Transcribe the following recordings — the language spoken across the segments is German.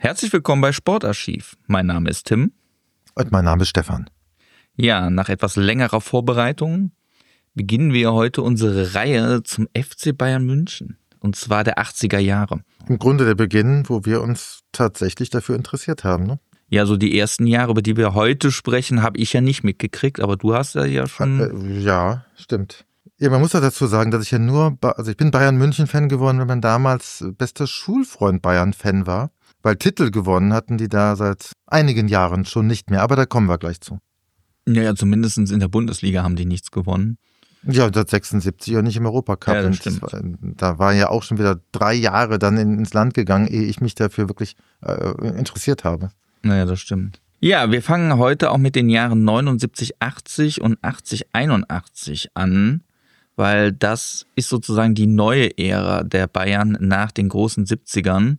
Herzlich willkommen bei Sportarchiv. Mein Name ist Tim. Und mein Name ist Stefan. Ja, nach etwas längerer Vorbereitung beginnen wir heute unsere Reihe zum FC Bayern München. Und zwar der 80er Jahre. Im Grunde der Beginn, wo wir uns tatsächlich dafür interessiert haben, ne? Ja, so die ersten Jahre, über die wir heute sprechen, habe ich ja nicht mitgekriegt, aber du hast ja schon... Ja, stimmt. Ja, man muss ja dazu sagen, dass ich ja ich bin Bayern-München-Fan geworden, wenn man damals bester Schulfreund Bayern-Fan war. Weil Titel gewonnen hatten die da seit einigen Jahren schon nicht mehr, aber da kommen wir gleich zu. Ja, zumindest in der Bundesliga haben die nichts gewonnen. Ja, seit 76 auch nicht im Europacup. Ja, das stimmt. Da war ja auch schon wieder 3 Jahre dann ins Land gegangen, ehe ich mich dafür wirklich interessiert habe. Naja, das stimmt. Ja, wir fangen heute auch mit den Jahren 79, 80 und 80, 81 an, weil das ist sozusagen die neue Ära der Bayern nach den großen 70ern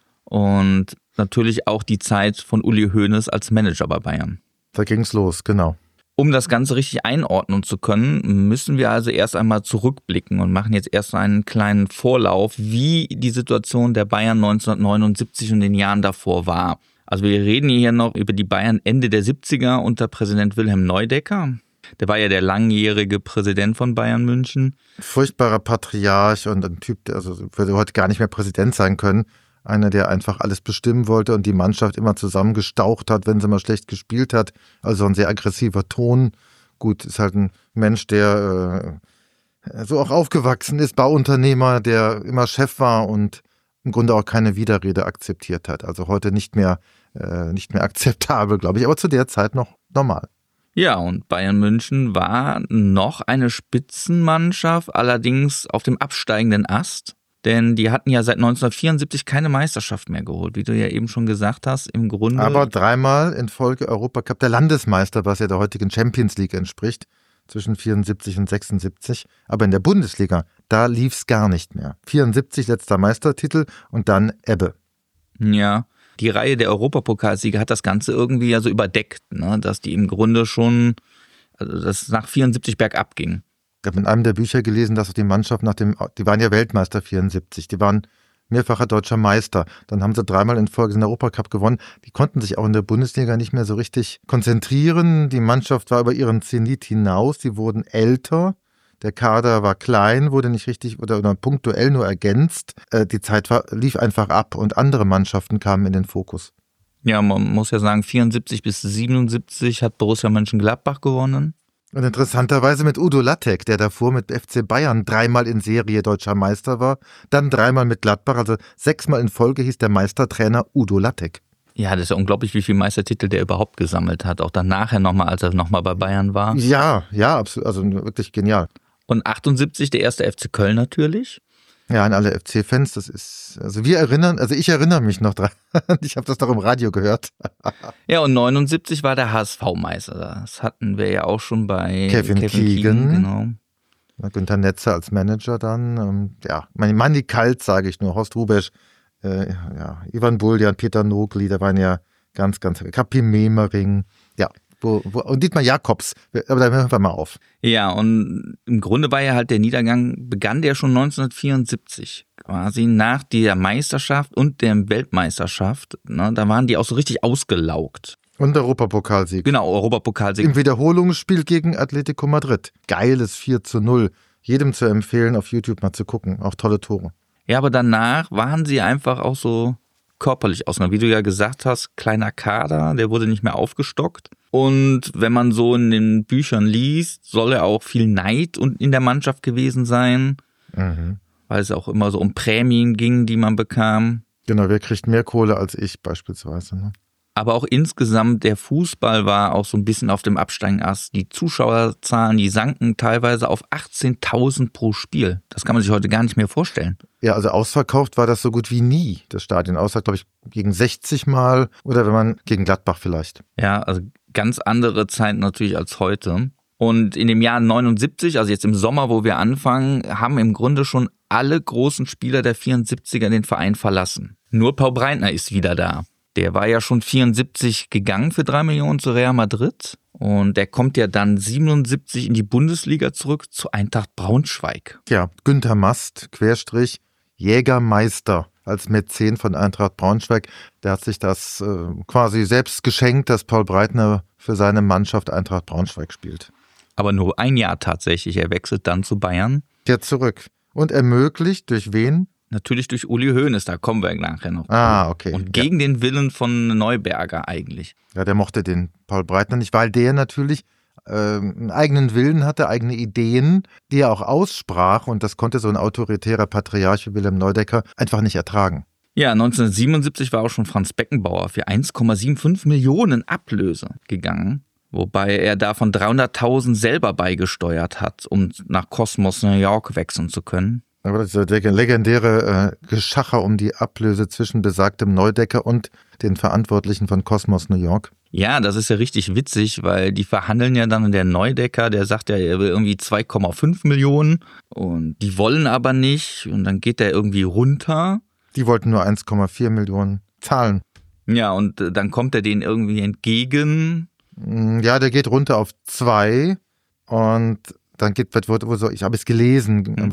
und natürlich auch die Zeit von Uli Hoeneß als Manager bei Bayern. Da ging's los, genau. Um das Ganze richtig einordnen zu können, müssen wir also erst einmal zurückblicken und machen jetzt erst einen kleinen Vorlauf, wie die Situation der Bayern 1979 und den Jahren davor war. Also wir reden hier noch über die Bayern Ende der 70er unter Präsident Wilhelm Neudecker. Der war ja der langjährige Präsident von Bayern München. Furchtbarer Patriarch und ein Typ, der würde heute gar nicht mehr Präsident sein können. Einer, der einfach alles bestimmen wollte und die Mannschaft immer zusammengestaucht hat, wenn sie mal schlecht gespielt hat. Also ein sehr aggressiver Ton. Gut, ist halt ein Mensch, der so auch aufgewachsen ist, Bauunternehmer, der immer Chef war und im Grunde auch keine Widerrede akzeptiert hat. Also heute nicht mehr akzeptabel, glaube ich, aber zu der Zeit noch normal. Ja, und Bayern München war noch eine Spitzenmannschaft, allerdings auf dem absteigenden Ast. Denn die hatten ja seit 1974 keine Meisterschaft mehr geholt, wie du ja eben schon gesagt hast, im Grunde. Aber 3-mal in Folge Europacup der Landesmeister, was ja der heutigen Champions League entspricht, zwischen 74 und 76. Aber in der Bundesliga, da lief's gar nicht mehr. 74 letzter Meistertitel und dann Ebbe. Ja, die Reihe der Europapokalsieger hat das Ganze irgendwie ja so überdeckt, ne? Dass die im Grunde schon, also dass es nach 74 bergab ging. Ich habe in einem der Bücher gelesen, dass die Mannschaft die waren ja Weltmeister 74, die waren mehrfacher deutscher Meister. Dann haben sie 3-mal in Folge den Europacup gewonnen. Die konnten sich auch in der Bundesliga nicht mehr so richtig konzentrieren. Die Mannschaft war über ihren Zenit hinaus, sie wurden älter. Der Kader war klein, wurde nicht richtig oder punktuell nur ergänzt. Die Zeit lief einfach ab und andere Mannschaften kamen in den Fokus. Ja, man muss ja sagen, 74 bis 77 hat Borussia Mönchengladbach gewonnen. Und interessanterweise mit Udo Lattek, der davor mit FC Bayern 3-mal in Serie deutscher Meister war, dann 3-mal mit Gladbach, also 6-mal in Folge hieß der Meistertrainer Udo Lattek. Ja, das ist ja unglaublich, wie viele Meistertitel der überhaupt gesammelt hat, auch dann nachher nochmal, als er nochmal bei Bayern war. Ja, absolut, also wirklich genial. Und 78 der erste FC Köln natürlich. Ja, an alle FC-Fans, das ist, ich erinnere mich noch dran. Ich habe das doch im Radio gehört. Ja, und 79 war der HSV-Meister. Das hatten wir ja auch schon bei Kevin Keegan. Genau. Günther Netzer als Manager dann. Manni Kalt, sage ich nur, Horst Rubesch, Ivan Buljan, Peter Nogli, da waren ja ganz, Kapi Memering, ja. Und Dietmar Jakobs, aber da hören wir mal auf. Ja, und im Grunde war ja halt der Niedergang, begann der schon 1974, quasi nach der Meisterschaft und der Weltmeisterschaft. Ne, da waren die auch so richtig ausgelaugt. Und Europapokalsieg. Genau, Europapokalsieg. Im Wiederholungsspiel gegen Atletico Madrid. Geiles 4:0. Jedem zu empfehlen, auf YouTube mal zu gucken. Auch tolle Tore. Ja, aber danach waren sie einfach auch so körperlich aus. Wie du ja gesagt hast, kleiner Kader, der wurde nicht mehr aufgestockt. Und wenn man so in den Büchern liest, soll ja auch viel Neid in der Mannschaft gewesen sein, weil es auch immer so um Prämien ging, die man bekam. Genau, wer kriegt mehr Kohle als ich beispielsweise, ne? Aber auch insgesamt, der Fußball war auch so ein bisschen auf dem Absteigenast. Die Zuschauerzahlen, die sanken teilweise auf 18.000 pro Spiel. Das kann man sich heute gar nicht mehr vorstellen. Ja, also ausverkauft war das so gut wie nie, das Stadion. Außer, glaube ich, gegen 60 Mal oder wenn man gegen Gladbach vielleicht. Ja, also ganz andere Zeit natürlich als heute. Und in dem Jahr 79, also jetzt im Sommer, wo wir anfangen, haben im Grunde schon alle großen Spieler der 74er den Verein verlassen. Nur Paul Breitner ist wieder da. Der war ja schon 74 gegangen für 3 Millionen zu Real Madrid. Und der kommt ja dann 77 in die Bundesliga zurück zu Eintracht Braunschweig. Ja, Günther Mast, Querstrich, Jägermeister. als Mäzen von Eintracht Braunschweig. Der hat sich das quasi selbst geschenkt, dass Paul Breitner für seine Mannschaft Eintracht Braunschweig spielt. Aber nur ein Jahr tatsächlich. Er wechselt dann zu Bayern. Jetzt zurück. Und ermöglicht durch wen? Natürlich durch Uli Hoeneß, da kommen wir nachher noch. Okay. Und gegen den Willen von Neuberger eigentlich. Ja, der mochte den Paul Breitner nicht, weil der natürlich einen eigenen Willen hatte, eigene Ideen, die er auch aussprach. Und das konnte so ein autoritärer Patriarch wie Wilhelm Neudecker einfach nicht ertragen. Ja, 1977 war auch schon Franz Beckenbauer für 1,75 Millionen Ablöse gegangen. Wobei er davon 300.000 selber beigesteuert hat, um nach Cosmos New York wechseln zu können. Aber das ist der legendäre Geschacher um die Ablöse zwischen besagtem Neudecker und den Verantwortlichen von Cosmos New York. Ja, das ist ja richtig witzig, weil die verhandeln ja dann, der Neudecker, der sagt ja, er will irgendwie 2,5 Millionen und die wollen aber nicht und dann geht der irgendwie runter. Die wollten nur 1,4 Millionen zahlen. Ja, und dann kommt er denen irgendwie entgegen. Ja, der geht runter auf 2 und dann ich habe es gelesen,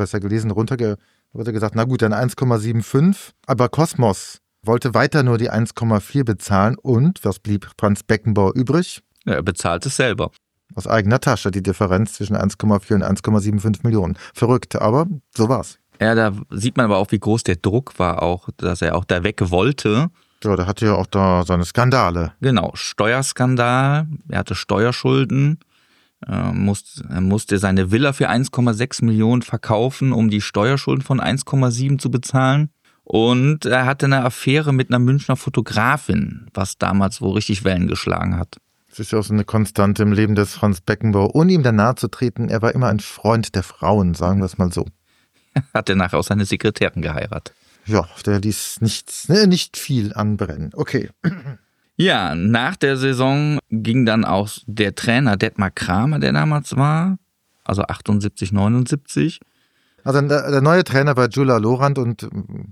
wurde gesagt, na gut, dann 1,75, aber Cosmos wollte weiter nur die 1,4 bezahlen und was blieb Franz Beckenbauer übrig? Ja, er bezahlt es selber. Aus eigener Tasche, die Differenz zwischen 1,4 und 1,75 Millionen. Verrückt, aber so war's. Ja, da sieht man aber auch, wie groß der Druck war, auch, dass er auch da weg wollte. Ja, der hatte ja auch da seine Skandale. Genau, Steuerskandal, er hatte Steuerschulden, er musste seine Villa für 1,6 Millionen verkaufen, um die Steuerschulden von 1,7 zu bezahlen. Und er hatte eine Affäre mit einer Münchner Fotografin, was damals wohl richtig Wellen geschlagen hat. Das ist ja auch so eine Konstante im Leben des Franz Beckenbauer. Ohne ihm da nahe zu treten, er war immer ein Freund der Frauen, sagen wir es mal so. Hat er nachher auch seine Sekretärin geheiratet. Ja, der ließ nicht viel anbrennen. Okay. Ja, nach der Saison ging dann auch der Trainer Detmar Kramer, der damals war, also 78, 79. Also der neue Trainer war Gyula Lorand und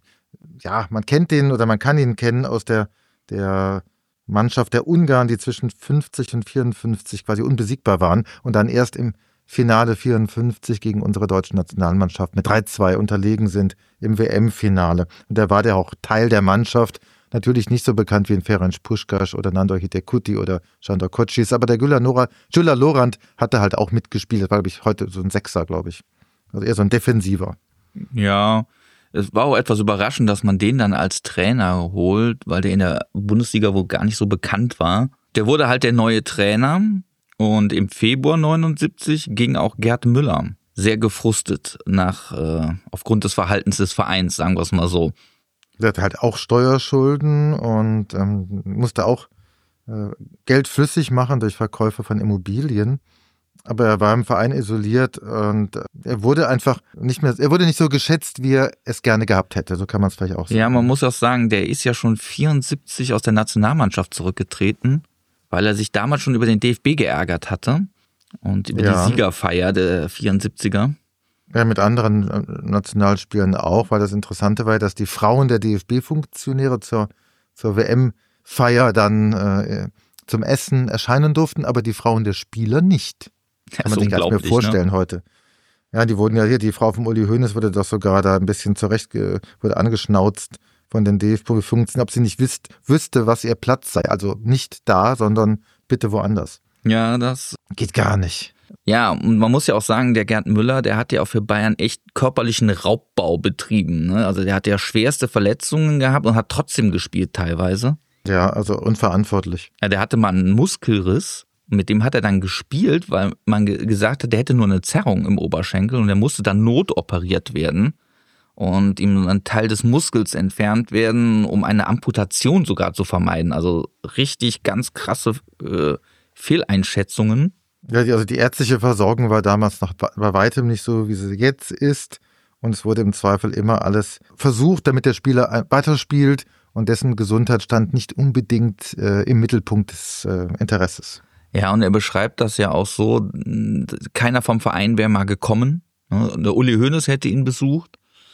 ja, man kennt den oder man kann ihn kennen aus der Mannschaft der Ungarn, die zwischen 50 und 54 quasi unbesiegbar waren und dann erst im Finale 54 gegen unsere deutsche Nationalmannschaft mit 3-2 unterlegen sind im WM-Finale. Und da war der auch Teil der Mannschaft, natürlich nicht so bekannt wie ein Ferenc Puskás oder Nandor Hidekuti oder Sándor Kocsis, aber der Gyula Lorand hatte halt auch mitgespielt, das war, glaube ich, heute so ein Sechser, glaube ich. Also eher so ein Defensiver. Ja, es war auch etwas überraschend, dass man den dann als Trainer holt, weil der in der Bundesliga wohl gar nicht so bekannt war. Der wurde halt der neue Trainer. Und im Februar 79 ging auch Gerd Müller sehr gefrustet aufgrund des Verhaltens des Vereins, sagen wir es mal so. Der hatte halt auch Steuerschulden und musste auch Geld flüssig machen durch Verkäufe von Immobilien. Aber er war im Verein isoliert und er wurde nicht so geschätzt, wie er es gerne gehabt hätte. So kann man es vielleicht auch sagen. Ja, man muss auch sagen, der ist ja schon 74 aus der Nationalmannschaft zurückgetreten, weil er sich damals schon über den DFB geärgert hatte und über die Siegerfeier der 74er. Ja, mit anderen Nationalspielern auch, weil das Interessante war, dass die Frauen der DFB-Funktionäre zur WM-Feier dann zum Essen erscheinen durften, aber die Frauen der Spieler nicht. Kann man sich gar nicht mehr vorstellen, ne? Heute. Ja, die wurden ja hier, die Frau von Uli Hoeneß wurde doch sogar da ein bisschen wurde angeschnauzt von den DFB-Funktionen, ob sie nicht wüsste, was ihr Platz sei. Also nicht da, sondern bitte woanders. Ja, das geht gar nicht. Ja, und man muss ja auch sagen, der Gerd Müller, der hat ja auch für Bayern echt körperlichen Raubbau betrieben. Ne? Also der hat ja schwerste Verletzungen gehabt und hat trotzdem gespielt teilweise. Ja, also unverantwortlich. Ja, der hatte mal einen Muskelriss. Mit dem hat er dann gespielt, weil man gesagt hat, der hätte nur eine Zerrung im Oberschenkel und der musste dann notoperiert werden und ihm ein Teil des Muskels entfernt werden, um eine Amputation sogar zu vermeiden. Also richtig ganz krasse Fehleinschätzungen. Ja, also die ärztliche Versorgung war damals noch bei weitem nicht so, wie sie jetzt ist. Und es wurde im Zweifel immer alles versucht, damit der Spieler weiterspielt und dessen Gesundheit stand nicht unbedingt im Mittelpunkt des Interesses. Ja, und er beschreibt das ja auch so, keiner vom Verein wäre mal gekommen. Der Uli Hoeneß hätte ihn besucht,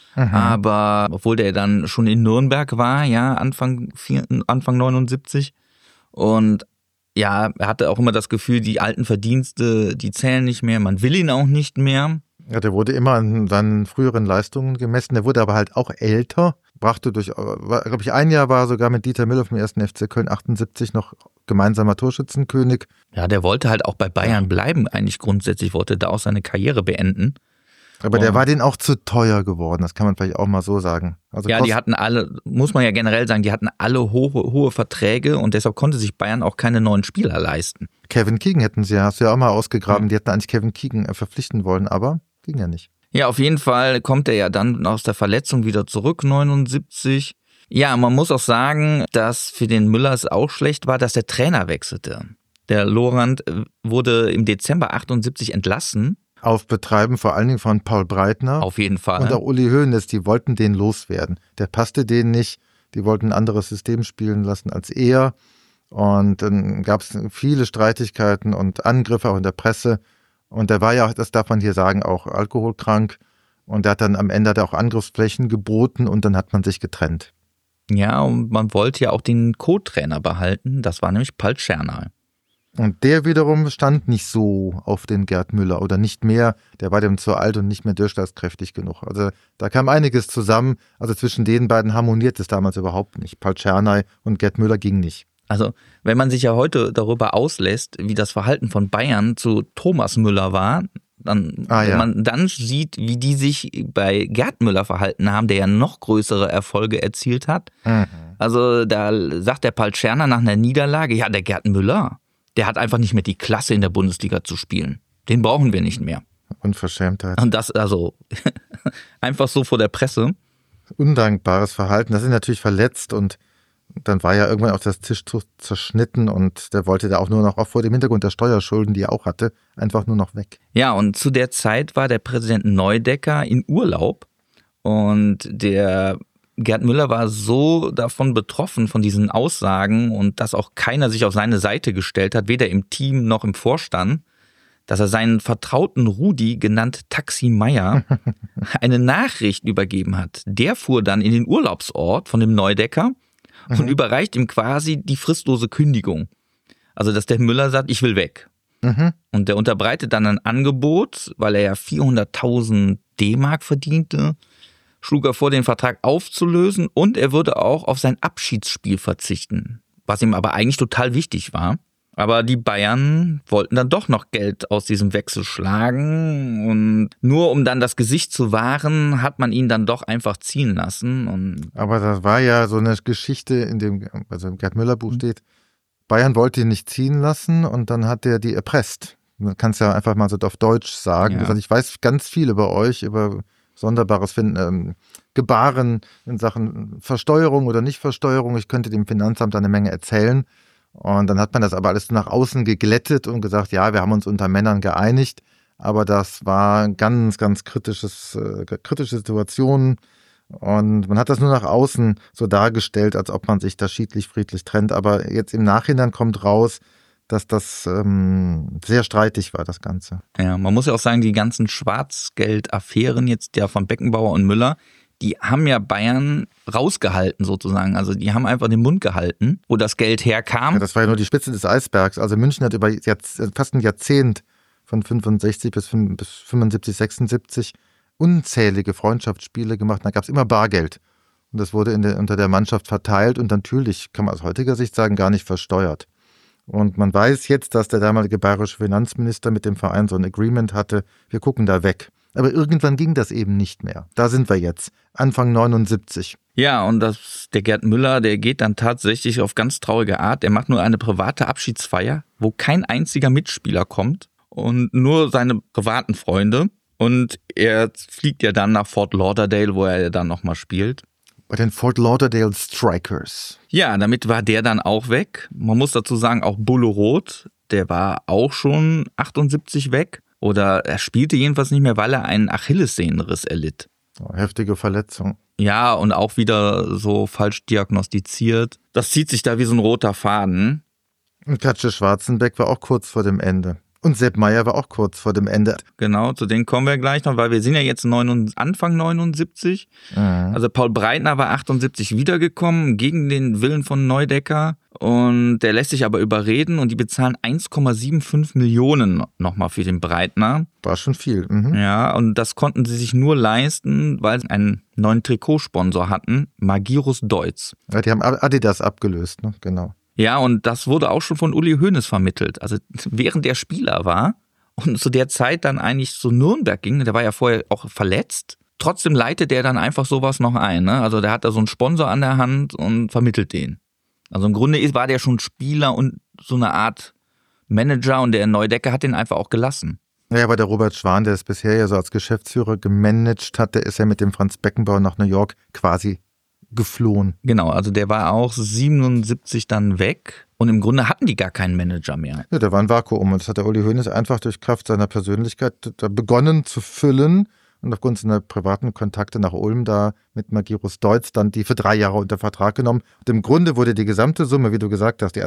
aber obwohl der dann schon in Nürnberg war, ja, Anfang 79. Und ja, er hatte auch immer das Gefühl, die alten Verdienste, die zählen nicht mehr, man will ihn auch nicht mehr. Ja, der wurde immer an seinen früheren Leistungen gemessen, der wurde aber halt auch älter. brachte glaube ich, ein Jahr war sogar mit Dieter Müller vom 1. FC Köln 78 noch gemeinsamer Torschützenkönig. Ja, der wollte halt auch bei Bayern bleiben, eigentlich grundsätzlich, wollte da auch seine Karriere beenden. Aber der war denen auch zu teuer geworden, das kann man vielleicht auch mal so sagen. Also ja, die hatten alle, muss man ja generell sagen, die hatten alle hohe Verträge und deshalb konnte sich Bayern auch keine neuen Spieler leisten. Kevin Keegan hast du ja auch mal ausgegraben, die hätten eigentlich Kevin Keegan verpflichten wollen, aber ging ja nicht. Ja, auf jeden Fall kommt er ja dann aus der Verletzung wieder zurück, 79. Ja, man muss auch sagen, dass für den Müller es auch schlecht war, dass der Trainer wechselte. Der Lorand wurde im Dezember 78 entlassen. Auf Betreiben vor allen Dingen von Paul Breitner. Auf jeden Fall. Und auch Uli Hoeneß, die wollten den loswerden. Der passte denen nicht, die wollten ein anderes System spielen lassen als er. Und dann gab es viele Streitigkeiten und Angriffe auch in der Presse. Und der war ja, das darf man hier sagen, auch alkoholkrank. Und der hat dann am Ende auch Angriffsflächen geboten und dann hat man sich getrennt. Ja, und man wollte ja auch den Co-Trainer behalten. Das war nämlich Paul Czernal. Und der wiederum stand nicht so auf den Gerd Müller oder nicht mehr. Der war dem zu alt und nicht mehr durchschlagskräftig genug. Also da kam einiges zusammen. Also zwischen den beiden harmoniert es damals überhaupt nicht. Paul Czernal und Gerd Müller ging nicht. Also, wenn man sich ja heute darüber auslässt, wie das Verhalten von Bayern zu Thomas Müller war, wenn man dann sieht, wie die sich bei Gerd Müller verhalten haben, der ja noch größere Erfolge erzielt hat. Mhm. Also, da sagt der Paul Czernal nach einer Niederlage, ja, der Gerd Müller, der hat einfach nicht mehr die Klasse in der Bundesliga zu spielen. Den brauchen wir nicht mehr. Unverschämtheit. Und das also einfach so vor der Presse. Undankbares Verhalten. Das ist natürlich verletzt und dann war ja irgendwann auch das Tischtuch zerschnitten und der wollte da auch nur noch, auch vor dem Hintergrund der Steuerschulden, die er auch hatte, einfach nur noch weg. Ja, und zu der Zeit war der Präsident Neudecker in Urlaub und der Gerd Müller war so davon betroffen, von diesen Aussagen und dass auch keiner sich auf seine Seite gestellt hat, weder im Team noch im Vorstand, dass er seinen Vertrauten Rudi, genannt Taxi Meier, eine Nachricht übergeben hat. Der fuhr dann in den Urlaubsort von dem Neudecker und überreicht ihm quasi die fristlose Kündigung. Also, dass der Müller sagt, ich will weg. Mhm. Und der unterbreitet dann ein Angebot, weil er ja 400.000 D-Mark verdiente, schlug er vor, den Vertrag aufzulösen und er würde auch auf sein Abschiedsspiel verzichten, was ihm aber eigentlich total wichtig war. Aber die Bayern wollten dann doch noch Geld aus diesem Wechsel schlagen und nur um dann das Gesicht zu wahren, hat man ihn dann doch einfach ziehen lassen. Aber das war ja so eine Geschichte, im Gerd Müller Buch steht, Bayern wollte ihn nicht ziehen lassen und dann hat er die erpresst. Man kann es ja einfach mal so auf Deutsch sagen. Ja. Ich weiß ganz viel über euch, über sonderbares Gebaren in Sachen Versteuerung oder Nichtversteuerung. Ich könnte dem Finanzamt eine Menge erzählen. Und dann hat man das aber alles nach außen geglättet und gesagt, ja, wir haben uns unter Männern geeinigt. Aber das war ganz, ganz kritische Situation. Und man hat das nur nach außen so dargestellt, als ob man sich da friedlich trennt. Aber jetzt im Nachhinein kommt raus, dass das sehr streitig war, das Ganze. Ja, man muss ja auch sagen, die ganzen Schwarzgeld-Affären jetzt der von Beckenbauer und Müller, die haben ja Bayern rausgehalten sozusagen. Also die haben einfach den Mund gehalten, wo das Geld herkam. Ja, das war ja nur die Spitze des Eisbergs. Also München hat über fast ein Jahrzehnt von 65 bis 75, 76 unzählige Freundschaftsspiele gemacht. Da gab es immer Bargeld. Und das wurde unter der Mannschaft verteilt und natürlich, kann man aus heutiger Sicht sagen, gar nicht versteuert. Und man weiß jetzt, dass der damalige bayerische Finanzminister mit dem Verein so ein Agreement hatte, wir gucken da weg. Aber irgendwann ging das eben nicht mehr. Da sind wir jetzt, Anfang 79. Ja, und der Gerd Müller, der geht dann tatsächlich auf ganz traurige Art. Er macht nur eine private Abschiedsfeier, wo kein einziger Mitspieler kommt und nur seine privaten Freunde. Und er fliegt ja dann nach Fort Lauderdale, wo er dann nochmal spielt. Bei den Fort Lauderdale Strikers. Ja, damit war der dann auch weg. Man muss dazu sagen, auch Bulle Roth, der war auch schon 78 weg. Oder er spielte jedenfalls nicht mehr, weil er einen Achillessehnenriss erlitt. Heftige Verletzung. Ja, und auch wieder so falsch diagnostiziert. Das zieht sich da wie so ein roter Faden. Und Katsche Schwarzenbeck war auch kurz vor dem Ende. Und Sepp Meier war auch kurz vor dem Ende. Genau, zu denen kommen wir gleich noch, weil wir sind ja jetzt Anfang 79. Mhm. Also Paul Breitner war 78 wiedergekommen, gegen den Willen von Neudecker. Und der lässt sich aber überreden und die bezahlen 1,75 Millionen nochmal für den Breitner. War schon viel. Mhm. Ja, und das konnten sie sich nur leisten, weil sie einen neuen Trikotsponsor hatten, Magirus Deutz. Ja, die haben Adidas abgelöst, ne? Genau. Ja, und das wurde auch schon von Uli Hoeneß vermittelt. Also während der Spieler war und zu der Zeit dann eigentlich zu Nürnberg ging, der war ja vorher auch verletzt, trotzdem leitet der dann einfach sowas noch ein. Ne? Also der hat da so einen Sponsor an der Hand und vermittelt den. Also im Grunde war der schon Spieler und so eine Art Manager und der Neudecker hat den einfach auch gelassen. Ja, aber der Robert Schwan, der es bisher ja so als Geschäftsführer gemanagt hat, der ist ja mit dem Franz Beckenbauer nach New York quasi geflohen. Genau, also der war auch 77 dann weg und im Grunde hatten die gar keinen Manager mehr. Ja, da war ein Vakuum und das hat der Uli Hoeneß einfach durch Kraft seiner Persönlichkeit da begonnen zu füllen und aufgrund seiner privaten Kontakte nach Ulm da mit Magirus Deutz dann die für 3 Jahre unter Vertrag genommen. Und im Grunde wurde die gesamte Summe, wie du gesagt hast, die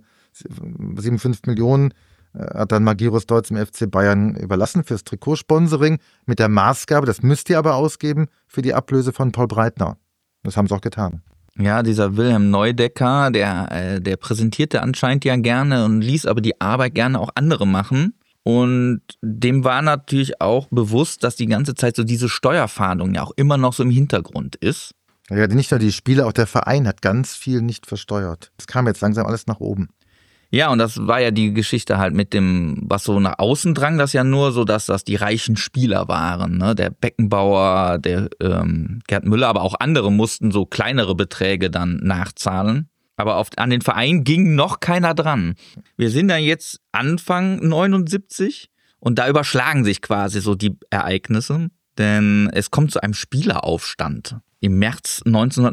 1,75 Millionen hat dann Magirus Deutz im FC Bayern überlassen fürs Trikotsponsoring mit der Maßgabe, das müsst ihr aber ausgeben für die Ablöse von Paul Breitner. Das haben sie auch getan. Ja, dieser Wilhelm Neudecker, der präsentierte anscheinend ja gerne und ließ aber die Arbeit gerne auch andere machen. Und dem war natürlich auch bewusst, dass die ganze Zeit so diese Steuerfahndung ja auch immer noch so im Hintergrund ist. Ja, nicht nur die Spieler, auch der Verein hat ganz viel nicht versteuert. Das kam jetzt langsam alles nach oben. Ja, und das war ja die Geschichte halt mit dem, was so nach außen drang, das ja nur so, dass das die reichen Spieler waren. Ne? Der Beckenbauer, der Gerd Müller, aber auch andere mussten so kleinere Beträge dann nachzahlen. Aber an den Verein ging noch keiner dran. Wir sind dann jetzt Anfang 79 und da überschlagen sich quasi so die Ereignisse, denn es kommt zu einem Spieleraufstand. Im März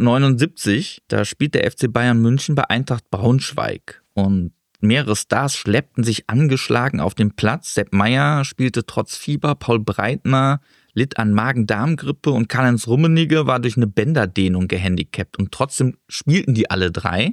1979, da spielt der FC Bayern München bei Eintracht Braunschweig und mehrere Stars schleppten sich angeschlagen auf den Platz. Sepp Maier spielte trotz Fieber, Paul Breitner litt an Magen-Darm-Grippe und Karl-Heinz Rummenigge war durch eine Bänderdehnung gehandicapt. Und trotzdem spielten die alle 3,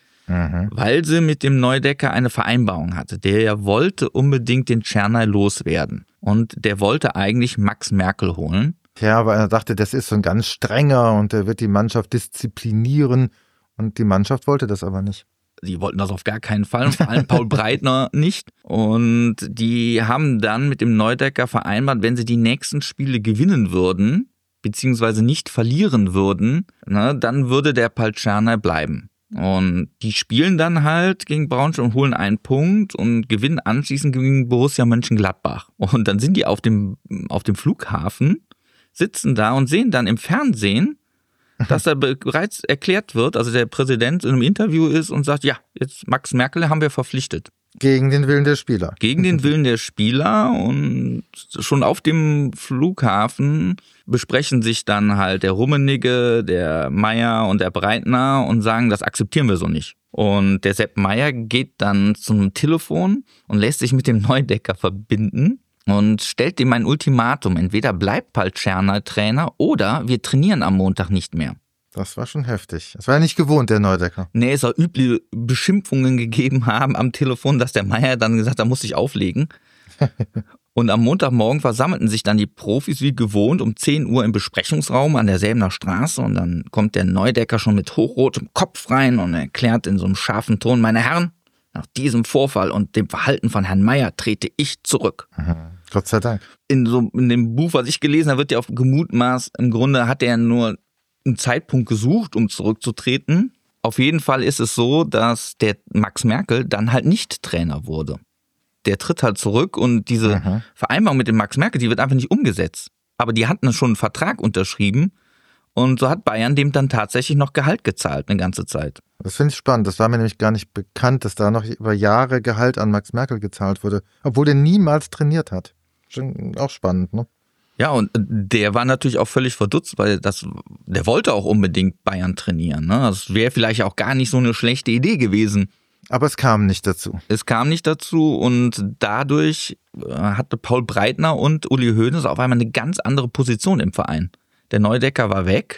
weil sie mit dem Neudecker eine Vereinbarung hatte. Der wollte unbedingt den Czernay loswerden. Und der wollte eigentlich Max Merkel holen. Ja, aber er dachte, das ist so ein ganz strenger und der wird die Mannschaft disziplinieren. Und die Mannschaft wollte das aber nicht. Die wollten das auf gar keinen Fall, und vor allem Paul Breitner nicht. Und die haben dann mit dem Neudecker vereinbart, wenn sie die nächsten Spiele gewinnen würden, beziehungsweise nicht verlieren würden, ne, dann würde der Paul Czernay bleiben. Und die spielen dann halt gegen Braunschweig und holen einen Punkt und gewinnen anschließend gegen Borussia Mönchengladbach. Und dann sind die auf dem Flughafen, sitzen da und sehen dann im Fernsehen, dass da bereits erklärt wird, also der Präsident in einem Interview ist und sagt, ja, jetzt Max Merkel haben wir verpflichtet. Gegen den Willen der Spieler. Gegen den Willen der Spieler, und schon auf dem Flughafen besprechen sich dann halt der Rummenigge, der Maier und der Breitner und sagen, das akzeptieren wir so nicht. Und der Sepp Maier geht dann zum Telefon und lässt sich mit dem Neudecker verbinden und stellt ihm ein Ultimatum. Entweder bleibt Paul Czernay Trainer oder wir trainieren am Montag nicht mehr. Das war schon heftig. Das war ja nicht gewohnt, der Neudecker. Nee, es soll üble Beschimpfungen gegeben haben am Telefon, dass der Maier dann gesagt hat, er muss sich auflegen. Und am Montagmorgen versammelten sich dann die Profis wie gewohnt um 10 Uhr im Besprechungsraum an der Säbener Straße. Und dann kommt der Neudecker schon mit hochrotem Kopf rein und erklärt in so einem scharfen Ton, meine Herren, nach diesem Vorfall und dem Verhalten von Herrn Maier trete ich zurück. Gott sei Dank. In dem Buch, was ich gelesen habe, wird ja auf gemutmaßt, im Grunde hat er nur einen Zeitpunkt gesucht, um zurückzutreten. Auf jeden Fall ist es so, dass der Max Merkel dann halt nicht Trainer wurde. Der tritt halt zurück und diese Vereinbarung mit dem Max Merkel, die wird einfach nicht umgesetzt. Aber die hatten schon einen Vertrag unterschrieben und so hat Bayern dem dann tatsächlich noch Gehalt gezahlt, eine ganze Zeit. Das finde ich spannend. Das war mir nämlich gar nicht bekannt, dass da noch über Jahre Gehalt an Max Merkel gezahlt wurde, obwohl der niemals trainiert hat. Schon auch spannend, ne? Ja, und der war natürlich auch völlig verdutzt, weil der wollte auch unbedingt Bayern trainieren. Ne? Das wäre vielleicht auch gar nicht so eine schlechte Idee gewesen. Aber es kam nicht dazu. Es kam nicht dazu und dadurch hatte Paul Breitner und Uli Hoeneß auf einmal eine ganz andere Position im Verein. Der Neudecker war weg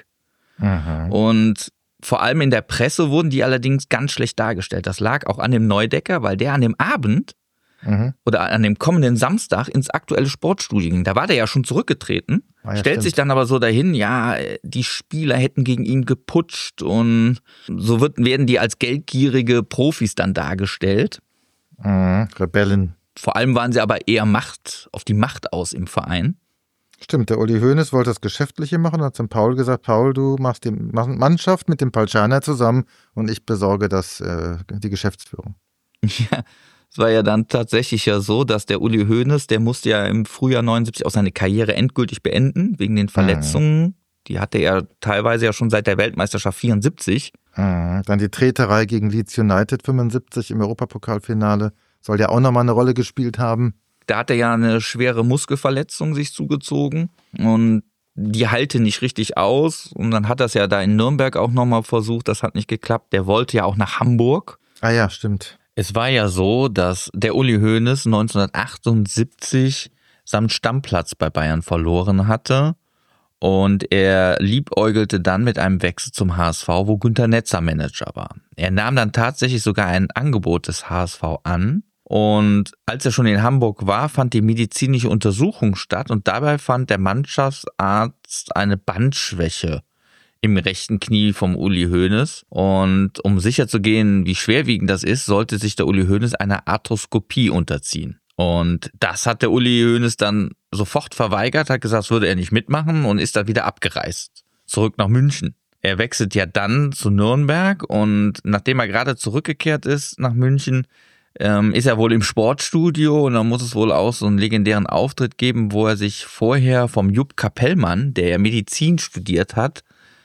und vor allem in der Presse wurden die allerdings ganz schlecht dargestellt. Das lag auch an dem Neudecker, weil der an dem Abend oder an dem kommenden Samstag ins aktuelle Sportstudio ging. Da war der ja schon zurückgetreten, stellt sich dann aber so dahin, ja, die Spieler hätten gegen ihn geputscht und so werden die als geldgierige Profis dann dargestellt. Rebellen. Vor allem waren sie aber eher auf die Macht aus im Verein. Stimmt, der Uli Hoeneß wollte das Geschäftliche machen und hat zum Paul gesagt, Paul, du machst die Mannschaft mit dem Palciana zusammen und ich besorge die Geschäftsführung. Ja, es war ja dann tatsächlich ja so, dass der Uli Hoeneß, der musste ja im Frühjahr 79 auch seine Karriere endgültig beenden, wegen den Verletzungen. Die hatte er teilweise ja schon seit der Weltmeisterschaft 74. Dann die Treterei gegen Leeds United 75 im Europapokalfinale. Soll ja auch nochmal eine Rolle gespielt haben. Da hat er ja eine schwere Muskelverletzung sich zugezogen und die halte nicht richtig aus. Und dann hat er es ja da in Nürnberg auch nochmal versucht, das hat nicht geklappt. Der wollte ja auch nach Hamburg. Ah ja, stimmt. Es war ja so, dass der Uli Hoeneß 1978 seinen Stammplatz bei Bayern verloren hatte und er liebäugelte dann mit einem Wechsel zum HSV, wo Günter Netzer Manager war. Er nahm dann tatsächlich sogar ein Angebot des HSV an und als er schon in Hamburg war, fand die medizinische Untersuchung statt und dabei fand der Mannschaftsarzt eine Bandschwäche im rechten Knie vom Uli Hoeneß. Und um sicherzugehen, wie schwerwiegend das ist, sollte sich der Uli Hoeneß einer Arthroskopie unterziehen. Und das hat der Uli Hoeneß dann sofort verweigert, hat gesagt, das würde er nicht mitmachen und ist dann wieder abgereist. Zurück nach München. Er wechselt ja dann zu Nürnberg und nachdem er gerade zurückgekehrt ist nach München, ist er wohl im Sportstudio und dann muss es wohl auch so einen legendären Auftritt geben, wo er sich vorher vom Jupp Kapellmann, der ja Medizin studiert hat,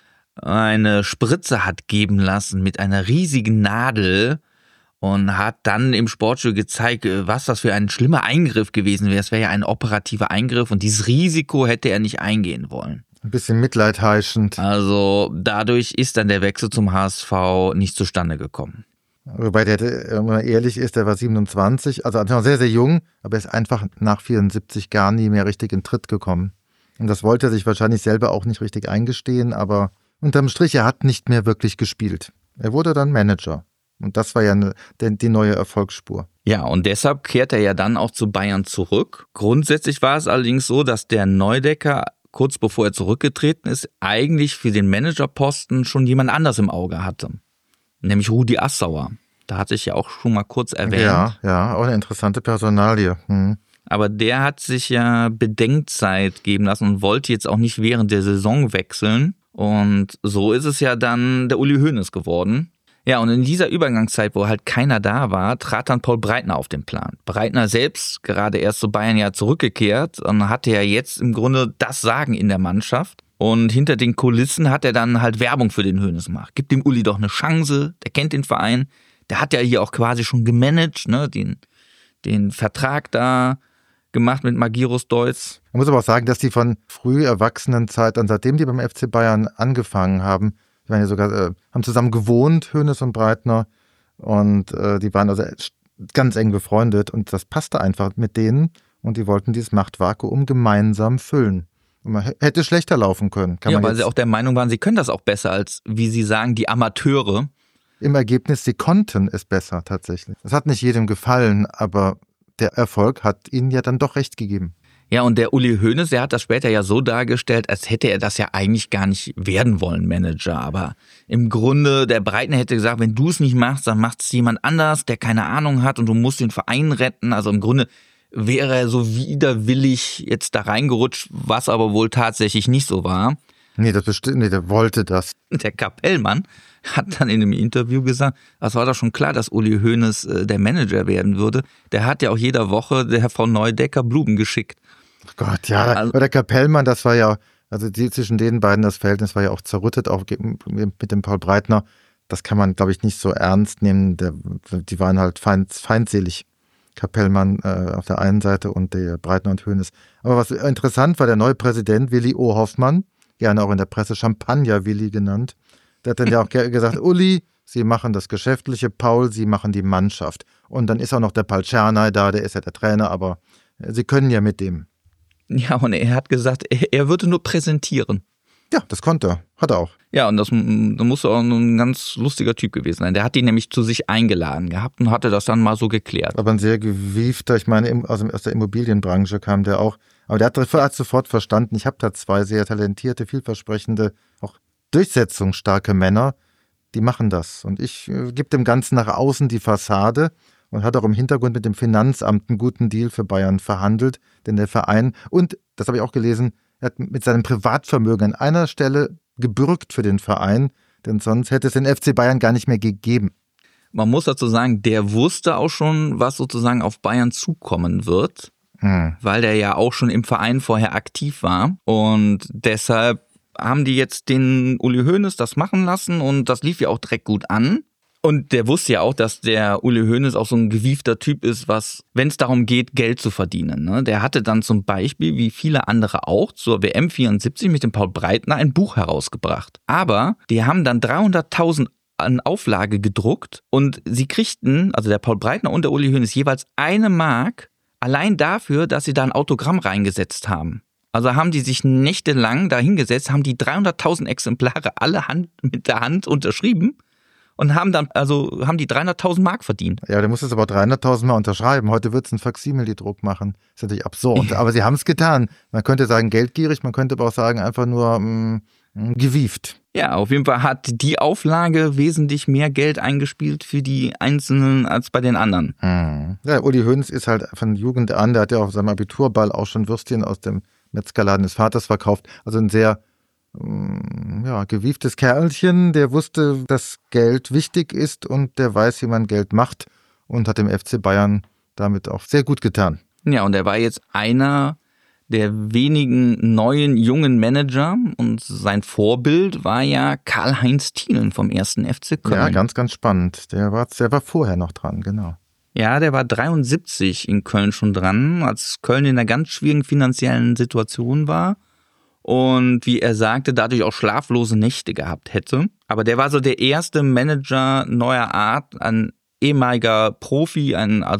eine Spritze hat geben lassen mit einer riesigen Nadel und hat dann im Sportstudio gezeigt, was das für ein schlimmer Eingriff gewesen wäre. Es wäre ja ein operativer Eingriff und dieses Risiko hätte er nicht eingehen wollen. Ein bisschen mitleidheischend. Also dadurch ist dann der Wechsel zum HSV nicht zustande gekommen. Wobei wenn man ehrlich ist, der war 27, also noch sehr, sehr jung, aber er ist einfach nach 74 gar nie mehr richtig in Tritt gekommen. Und das wollte er sich wahrscheinlich selber auch nicht richtig eingestehen, aber unterm Strich, er hat nicht mehr wirklich gespielt. Er wurde dann Manager. Und das war ja die neue Erfolgsspur. Ja, und deshalb kehrt er ja dann auch zu Bayern zurück. Grundsätzlich war es allerdings so, dass der Neudecker, kurz bevor er zurückgetreten ist, eigentlich für den Managerposten schon jemand anders im Auge hatte. Nämlich Rudi Assauer. Da hatte ich ja auch schon mal kurz erwähnt. Ja, auch eine interessante Personalie. Aber der hat sich ja Bedenkzeit geben lassen und wollte jetzt auch nicht während der Saison wechseln. Und so ist es ja dann der Uli Hoeneß geworden. Ja, und in dieser Übergangszeit, wo halt keiner da war, trat dann Paul Breitner auf den Plan. Breitner selbst, gerade erst zu Bayern ja zurückgekehrt und hatte ja jetzt im Grunde das Sagen in der Mannschaft. Und hinter den Kulissen hat er dann halt Werbung für den Hoeneß gemacht. Gibt dem Uli doch eine Chance, der kennt den Verein. Der hat ja hier auch quasi schon gemanagt, ne, den Vertrag da gemacht mit Magirus Deutz. Man muss aber auch sagen, dass die von früh Erwachsenenzeit an, seitdem die beim FC Bayern angefangen haben, die waren ja sogar, haben zusammen gewohnt, Hoeneß und Breitner, und die waren also ganz eng befreundet und das passte einfach mit denen und die wollten dieses Machtvakuum gemeinsam füllen. Und man hätte schlechter laufen können. Weil sie auch der Meinung waren, sie können das auch besser als, wie sie sagen, die Amateure. Im Ergebnis, sie konnten es besser tatsächlich. Es hat nicht jedem gefallen, aber der Erfolg hat ihnen ja dann doch recht gegeben. Ja, und der Uli Hoeneß, der hat das später ja so dargestellt, als hätte er das ja eigentlich gar nicht werden wollen, Manager. Aber im Grunde, der Breitner hätte gesagt, wenn du es nicht machst, dann macht es jemand anders, der keine Ahnung hat und du musst den Verein retten. Also im Grunde wäre er so widerwillig jetzt da reingerutscht, was aber wohl tatsächlich nicht so war. Nee, das bestimmt nicht, der wollte das. Der Kapellmann hat dann in einem Interview gesagt, das war doch schon klar, dass Uli Hoeneß der Manager werden würde. Der hat ja auch jede Woche der Frau Neudecker Blumen geschickt. Ach Gott, ja, aber der Kapellmann, das war ja, also zwischen den beiden das Verhältnis war ja auch zerrüttet, auch mit dem Paul Breitner. Das kann man, glaube ich, nicht so ernst nehmen. Die waren halt feindselig. Kapellmann auf der einen Seite und der Breitner und Hoeneß. Aber was interessant war, der neue Präsident Willi O. Hoffmann, gerne auch in der Presse Champagner-Willi genannt, der hat dann ja auch gesagt, Uli, Sie machen das Geschäftliche, Paul, Sie machen die Mannschaft. Und dann ist auch noch der Palciana da, der ist ja der Trainer, aber Sie können ja mit dem. Ja, und er hat gesagt, er würde nur präsentieren. Ja, das konnte er. Hat er auch. Ja, und da musste auch ein ganz lustiger Typ gewesen sein. Der hat die nämlich zu sich eingeladen gehabt und hatte das dann mal so geklärt. Aber ein sehr gewiefter, ich meine, aus der Immobilienbranche kam der auch. Aber der hat sofort verstanden, ich habe da 2 sehr talentierte, vielversprechende, auch durchsetzungsstarke Männer, die machen das. Und ich gebe dem Ganzen nach außen die Fassade und hat auch im Hintergrund mit dem Finanzamt einen guten Deal für Bayern verhandelt. Denn der Verein, und das habe ich auch gelesen, er hat mit seinem Privatvermögen an einer Stelle gebürgt für den Verein, denn sonst hätte es den FC Bayern gar nicht mehr gegeben. Man muss dazu sagen, der wusste auch schon, was sozusagen auf Bayern zukommen wird, weil der ja auch schon im Verein vorher aktiv war. Und deshalb haben die jetzt den Uli Hoeneß das machen lassen und das lief ja auch direkt gut an. Und der wusste ja auch, dass der Uli Hoeneß auch so ein gewiefter Typ ist, wenn es darum geht, Geld zu verdienen. Ne? Der hatte dann zum Beispiel, wie viele andere auch, zur WM 74 mit dem Paul Breitner ein Buch herausgebracht. Aber die haben dann 300.000 an Auflage gedruckt und sie kriegten, also der Paul Breitner und der Uli Hoeneß, jeweils 1 Mark allein dafür, dass sie da ein Autogramm reingesetzt haben. Also haben die sich nächtelang da hingesetzt, haben die 300.000 Exemplare alle mit der Hand unterschrieben und haben die 300.000 Mark verdient. Ja, der muss es aber 300.000 Mal unterschreiben. Heute wird es einen Faksimile-Druck machen. Ist natürlich absurd, aber sie haben es getan. Man könnte sagen geldgierig, man könnte aber auch sagen einfach nur gewieft. Ja, auf jeden Fall hat die Auflage wesentlich mehr Geld eingespielt für die Einzelnen als bei den anderen. Ja, Uli Hoeneß ist halt von Jugend an, der hat ja auf seinem Abiturball auch schon Würstchen aus dem Metzgerladen des Vaters verkauft. Also ein sehr gewieftes Kerlchen, der wusste, dass Geld wichtig ist und der weiß, wie man Geld macht und hat dem FC Bayern damit auch sehr gut getan. Ja, und er war jetzt einer der wenigen neuen jungen Manager und sein Vorbild war ja Karl-Heinz Thielen vom 1. FC Köln. Ja, ganz, ganz spannend. Der war vorher noch dran, genau. Ja, der war 73 in Köln schon dran, als Köln in einer ganz schwierigen finanziellen Situation war. Und wie er sagte, dadurch auch schlaflose Nächte gehabt hätte. Aber der war so der erste Manager neuer Art, ein ehemaliger Profi,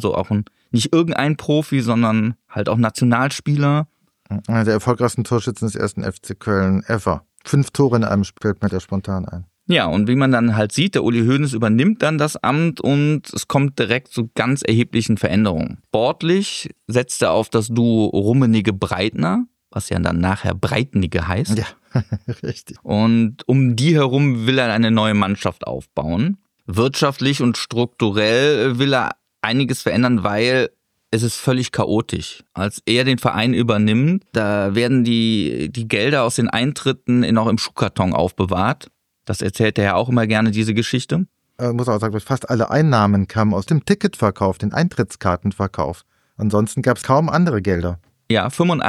nicht irgendein Profi, sondern halt auch Nationalspieler. Einer der erfolgreichsten Torschützen des 1. FC Köln ever. 5 Tore in einem Spiel fällt mir da spontan ein. Ja, und wie man dann halt sieht, der Uli Hoeneß übernimmt dann das Amt und es kommt direkt zu ganz erheblichen Veränderungen. Sportlich setzt er auf das Duo Rummenigge-Breitner, was ja dann nachher Breitnigge heißt. Ja, richtig. Und um die herum will er eine neue Mannschaft aufbauen. Wirtschaftlich und strukturell will er einiges verändern, weil es ist völlig chaotisch. Als er den Verein übernimmt, da werden die Gelder aus den Eintritten auch im Schuhkarton aufbewahrt. Das erzählt er ja auch immer gerne, diese Geschichte. Ich muss auch sagen, fast alle Einnahmen kamen aus dem Ticketverkauf, den Eintrittskartenverkauf. Ansonsten gab es kaum andere Gelder. Ja,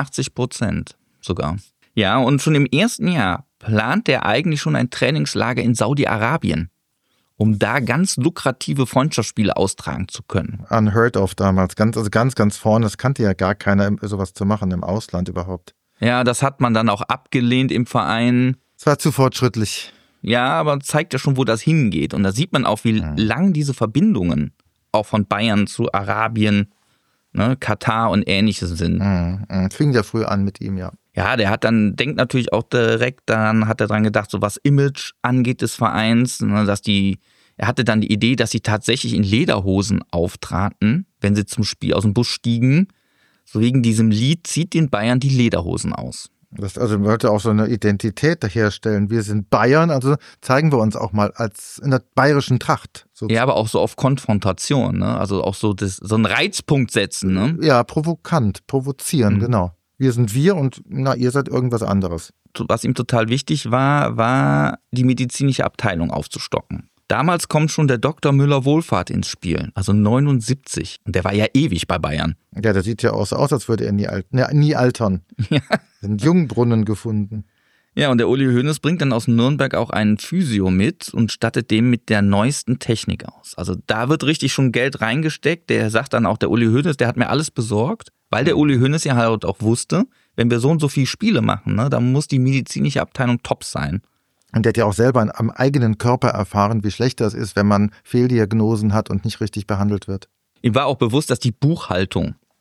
85% sogar. Ja, und schon im ersten Jahr plant er eigentlich schon ein Trainingslager in Saudi-Arabien, um da ganz lukrative Freundschaftsspiele austragen zu können. Unheard of damals, ganz vorne. Das kannte ja gar keiner, sowas zu machen im Ausland überhaupt. Ja, das hat man dann auch abgelehnt im Verein. Es war zu fortschrittlich. Ja, aber zeigt ja schon, wo das hingeht. Und da sieht man auch, wie lang diese Verbindungen auch von Bayern zu Arabien, Katar und Ähnliches sind. Fing ja früh an mit ihm, ja. Ja, denkt natürlich auch direkt daran, hat er dran gedacht, so was Image angeht des Vereins, er hatte dann die Idee, dass sie tatsächlich in Lederhosen auftraten, wenn sie zum Spiel aus dem Bus stiegen. So wegen diesem Lied zieht den Bayern die Lederhosen aus. Man wollte auch so eine Identität herstellen. Wir sind Bayern, also zeigen wir uns auch mal als in der bayerischen Tracht. Ja, aber auch so auf Konfrontation, ne? Also auch so einen Reizpunkt setzen, ne? Ja, provozieren, genau. Wir sind wir und ihr seid irgendwas anderes. Was ihm total wichtig war die medizinische Abteilung aufzustocken. Damals kommt schon der Dr. Müller-Wohlfahrt ins Spiel, also 79. Und der war ja ewig bei Bayern. Ja, der sieht ja auch so aus, als würde er nie altern. Ja. Einen Jungbrunnen gefunden. Ja, und der Uli Hoeneß bringt dann aus Nürnberg auch einen Physio mit und stattet dem mit der neuesten Technik aus. Also da wird richtig schon Geld reingesteckt. Der sagt dann auch, der Uli Hoeneß, der hat mir alles besorgt, weil der Uli Hoeneß ja halt auch wusste, wenn wir so und so viele Spiele machen, dann muss die medizinische Abteilung top sein. Und der hat ja auch selber am eigenen Körper erfahren, wie schlecht das ist, wenn man Fehldiagnosen hat und nicht richtig behandelt wird. Ihm war auch bewusst, dass die Buchhaltung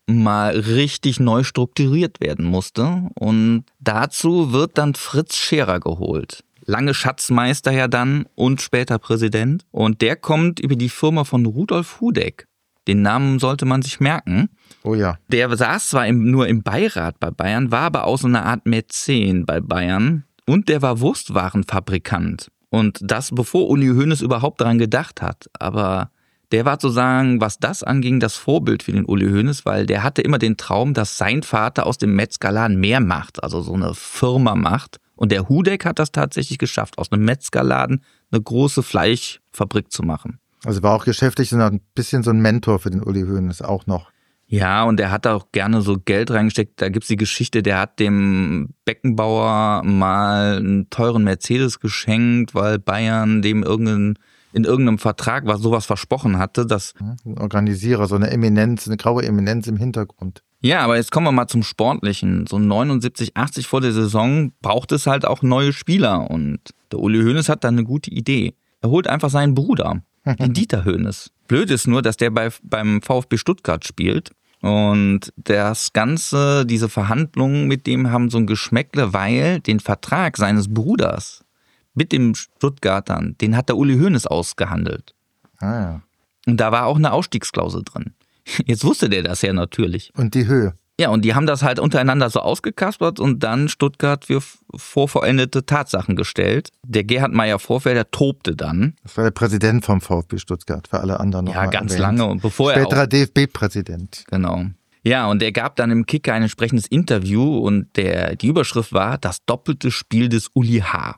mal richtig neu strukturiert werden musste. Und dazu wird dann Fritz Scherer geholt. Lange Schatzmeister ja dann und später Präsident. Und der kommt über die Firma von Rudolf Hudeck. Den Namen sollte man sich merken. Oh ja. Der saß zwar nur im Beirat bei Bayern, war aber auch so eine Art Mäzen bei Bayern. Und der war Wurstwarenfabrikant. Und das, bevor Uli Hoeneß überhaupt daran gedacht hat. Aber der war sozusagen, was das anging, das Vorbild für den Uli Hoeneß, weil der hatte immer den Traum, dass sein Vater aus dem Metzgerladen mehr macht, also so eine Firma macht. Und der Hudeck hat das tatsächlich geschafft, aus einem Metzgerladen eine große Fleischfabrik zu machen. Also war auch geschäftlich so ein bisschen so ein Mentor für den Uli Hoeneß auch noch. Ja, und der hat auch gerne so Geld reingesteckt. Da gibt's die Geschichte, der hat dem Beckenbauer mal einen teuren Mercedes geschenkt, weil Bayern dem in irgendeinem Vertrag sowas versprochen hatte. Ein Organisierer, so eine Eminenz, eine graue Eminenz im Hintergrund. Ja, aber jetzt kommen wir mal zum Sportlichen. So 79, 80 vor der Saison braucht es halt auch neue Spieler. Und der Uli Hoeneß hat da eine gute Idee. Er holt einfach seinen Bruder, den Dieter Hoeneß. Blöd ist nur, dass der beim VfB Stuttgart spielt. Und diese Verhandlungen mit dem haben so ein Geschmäckle, weil den Vertrag seines Bruders mit dem Stuttgartern, den hat der Uli Hoeneß ausgehandelt. Ah ja. Und da war auch eine Ausstiegsklausel drin. Jetzt wusste der das ja natürlich. Und die Höhe. Ja, und die haben das halt untereinander so ausgekaspert und dann Stuttgart für vorvollendete Tatsachen gestellt. Der Gerhard Meyer-Vorfelder tobte dann. Das war der Präsident vom VfB Stuttgart, für alle anderen noch. Ja, ganz lange. Und bevor späterer DFB-Präsident. Genau. Ja, und er gab dann im Kicker ein entsprechendes Interview und die Überschrift war das doppelte Spiel des Uli H.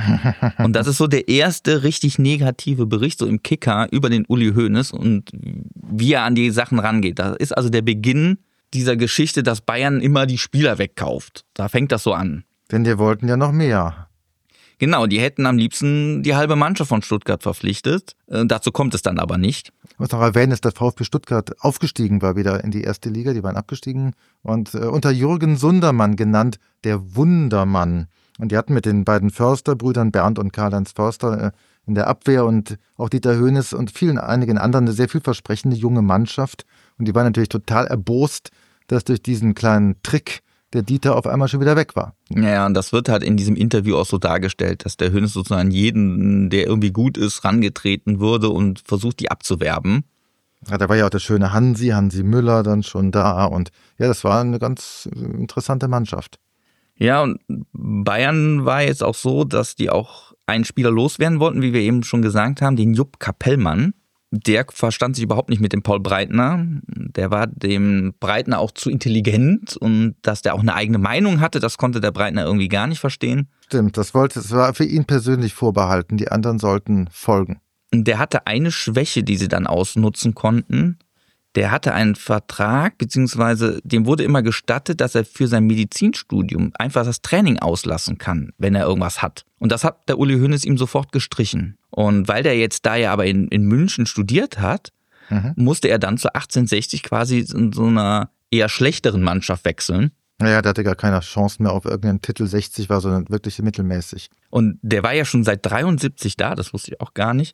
Und das ist so der erste richtig negative Bericht so im Kicker über den Uli Hoeneß und wie er an die Sachen rangeht. Das ist also der Beginn dieser Geschichte, dass Bayern immer die Spieler wegkauft. Da fängt das so an. Denn die wollten ja noch mehr. Genau, die hätten am liebsten die halbe Mannschaft von Stuttgart verpflichtet. Dazu kommt es dann aber nicht. Ich muss noch erwähnen, dass der VfB Stuttgart aufgestiegen war wieder in die erste Liga. Die waren abgestiegen und unter Jürgen Sundermann genannt, der Wundermann. Und die hatten mit den beiden Förster-Brüdern Bernd und Karl-Heinz Förster in der Abwehr und auch Dieter Hoeneß und einigen anderen eine sehr vielversprechende junge Mannschaft. Und die waren natürlich total erbost, dass durch diesen kleinen Trick der Dieter auf einmal schon wieder weg war. Ja, und das wird halt in diesem Interview auch so dargestellt, dass der Hoeneß sozusagen jeden, der irgendwie gut ist, rangetreten würde und versucht, die abzuwerben. Ja, da war ja auch der schöne Hansi Müller dann schon da. Und ja, das war eine ganz interessante Mannschaft. Ja, und Bayern war jetzt auch so, dass die auch einen Spieler loswerden wollten, wie wir eben schon gesagt haben, den Jupp Kapellmann. Der verstand sich überhaupt nicht mit dem Paul Breitner. Der war dem Breitner auch zu intelligent und dass der auch eine eigene Meinung hatte, das konnte der Breitner irgendwie gar nicht verstehen. Stimmt, das war für ihn persönlich vorbehalten. Die anderen sollten folgen. Und der hatte eine Schwäche, die sie dann ausnutzen konnten. Der hatte einen Vertrag, beziehungsweise dem wurde immer gestattet, dass er für sein Medizinstudium einfach das Training auslassen kann, wenn er irgendwas hat. Und das hat der Uli Hoeneß ihm sofort gestrichen. Und weil der jetzt da ja aber in München studiert hat, musste er dann zu 1860 quasi in so einer eher schlechteren Mannschaft wechseln. Naja, der hatte gar keine Chance mehr auf irgendeinen Titel 60 war, sondern wirklich mittelmäßig. Und der war ja schon seit 73 da, das wusste ich auch gar nicht.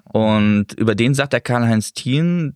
Und über den sagt der Karl-Heinz Thien,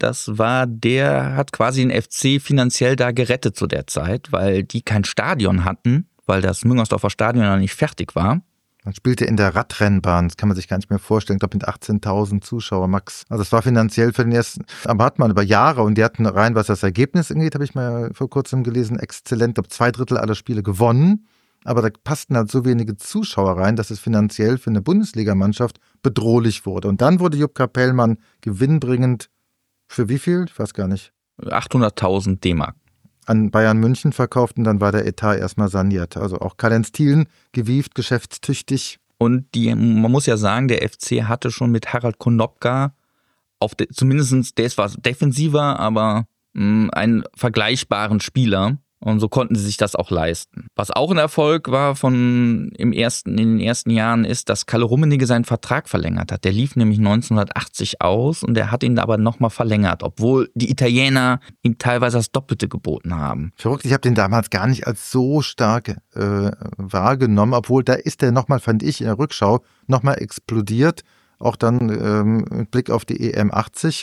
der hat quasi den FC finanziell da gerettet zu der Zeit, weil die kein Stadion hatten, weil das Müngersdorfer Stadion noch nicht fertig war. Man spielte in der Radrennbahn, das kann man sich gar nicht mehr vorstellen, ich glaube mit 18.000 Zuschauer max. Also es war finanziell für den ersten, aber hat man über Jahre und die hatten rein, was das Ergebnis angeht, habe ich mal vor kurzem gelesen, exzellent, ich glaube 2/3 aller Spiele gewonnen. Aber da passten halt so wenige Zuschauer rein, dass es finanziell für eine Bundesligamannschaft bedrohlich wurde. Und dann wurde Jupp Kapellmann gewinnbringend für wie viel? Ich weiß gar nicht. 800.000 D-Mark. An Bayern München verkauft und dann war der Etat erstmal saniert. Also auch Karl-Heinz Thielen gewieft, geschäftstüchtig. Und man muss ja sagen, der FC hatte schon mit Harald Konopka zumindest, der ist zwar defensiver, aber einen vergleichbaren Spieler. Und so konnten sie sich das auch leisten. Was auch ein Erfolg war in den ersten Jahren ist, dass Kalle Rummenigge seinen Vertrag verlängert hat. Der lief nämlich 1980 aus und der hat ihn aber nochmal verlängert, obwohl die Italiener ihm teilweise das Doppelte geboten haben. Verrückt, ich habe den damals gar nicht als so stark wahrgenommen, obwohl da ist der nochmal, fand ich in der Rückschau, nochmal explodiert. Auch dann mit Blick auf die EM 80.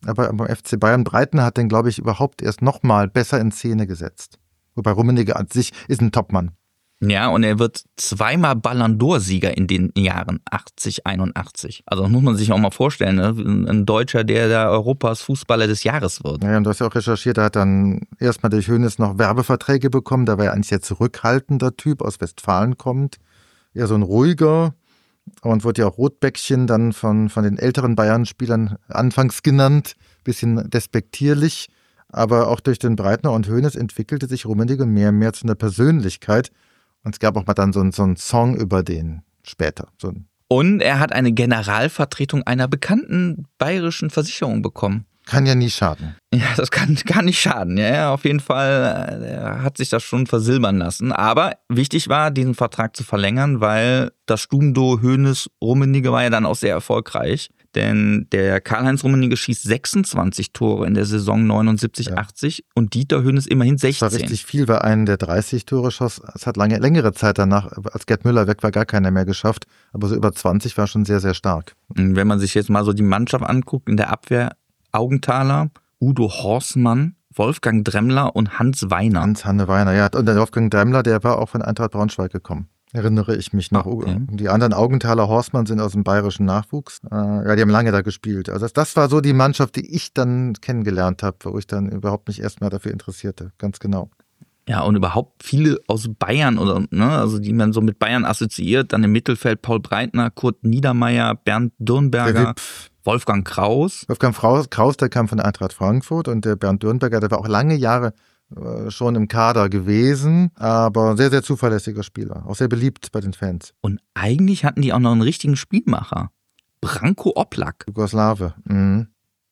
Aber beim FC Bayern Breitner hat den, glaube ich, überhaupt erst nochmal besser in Szene gesetzt. Wobei Rummenigge an sich ist ein Topmann. Ja, und er wird zweimal Ballon d'Or-Sieger in den Jahren 80, 81. Also das muss man sich auch mal vorstellen, ne? Ein Deutscher, der da Europas Fußballer des Jahres wird. Ja, und du hast ja auch recherchiert, er hat dann erstmal durch Hoeneß noch Werbeverträge bekommen. Da war er eigentlich sehr zurückhaltender Typ, aus Westfalen kommt. Eher so ein ruhiger. Und wurde ja auch Rotbäckchen dann von den älteren Bayern-Spielern anfangs genannt. Bisschen despektierlich. Aber auch durch den Breitner und Hoeneß entwickelte sich Rummenigge mehr und mehr zu einer Persönlichkeit. Und es gab auch mal dann so einen Song über den später. Und er hat eine Generalvertretung einer bekannten bayerischen Versicherung bekommen. Kann ja nie schaden. Ja, das kann gar nicht schaden. Ja, auf jeden Fall, er hat sich das schon versilbern lassen. Aber wichtig war, diesen Vertrag zu verlängern, weil das Stubenduo Hoeneß-Rummenigge war ja dann auch sehr erfolgreich. Denn der Karl-Heinz Rummenigge schießt 26 Tore in der Saison 79/80 und Dieter Hoeneß immerhin 16. Das war richtig viel, weil einen der 30 Tore schoss. Es hat längere Zeit danach, als Gerd Müller weg war, gar keiner mehr geschafft. Aber so über 20 war schon sehr, sehr stark. Wenn man sich jetzt mal so die Mannschaft anguckt, in der Abwehr Augenthaler, Udo Horstmann, Wolfgang Dremmler und Hans Weiner. Hanne Weiner, ja. Und der Wolfgang Dremmler, der war auch von Eintracht Braunschweig gekommen. Erinnere ich mich noch. Okay. Die anderen Augenthaler Horstmann sind aus dem bayerischen Nachwuchs. Ja, die haben lange da gespielt. Also das war so die Mannschaft, die ich dann kennengelernt habe, wo ich dann überhaupt mich erstmal dafür interessierte. Ganz genau. Ja, und überhaupt viele aus Bayern oder, ne, also die man so mit Bayern assoziiert. Dann im Mittelfeld Paul Breitner, Kurt Niedermeyer, Bernd Dürnberger, Wolfgang Kraus. Wolfgang Kraus, der kam von Eintracht Frankfurt, und der Bernd Dürnberger, der war auch lange Jahre schon im Kader gewesen, aber sehr, sehr zuverlässiger Spieler. Auch sehr beliebt bei den Fans. Und eigentlich hatten die auch noch einen richtigen Spielmacher. Branko Oblak. Jugoslawe. Mhm.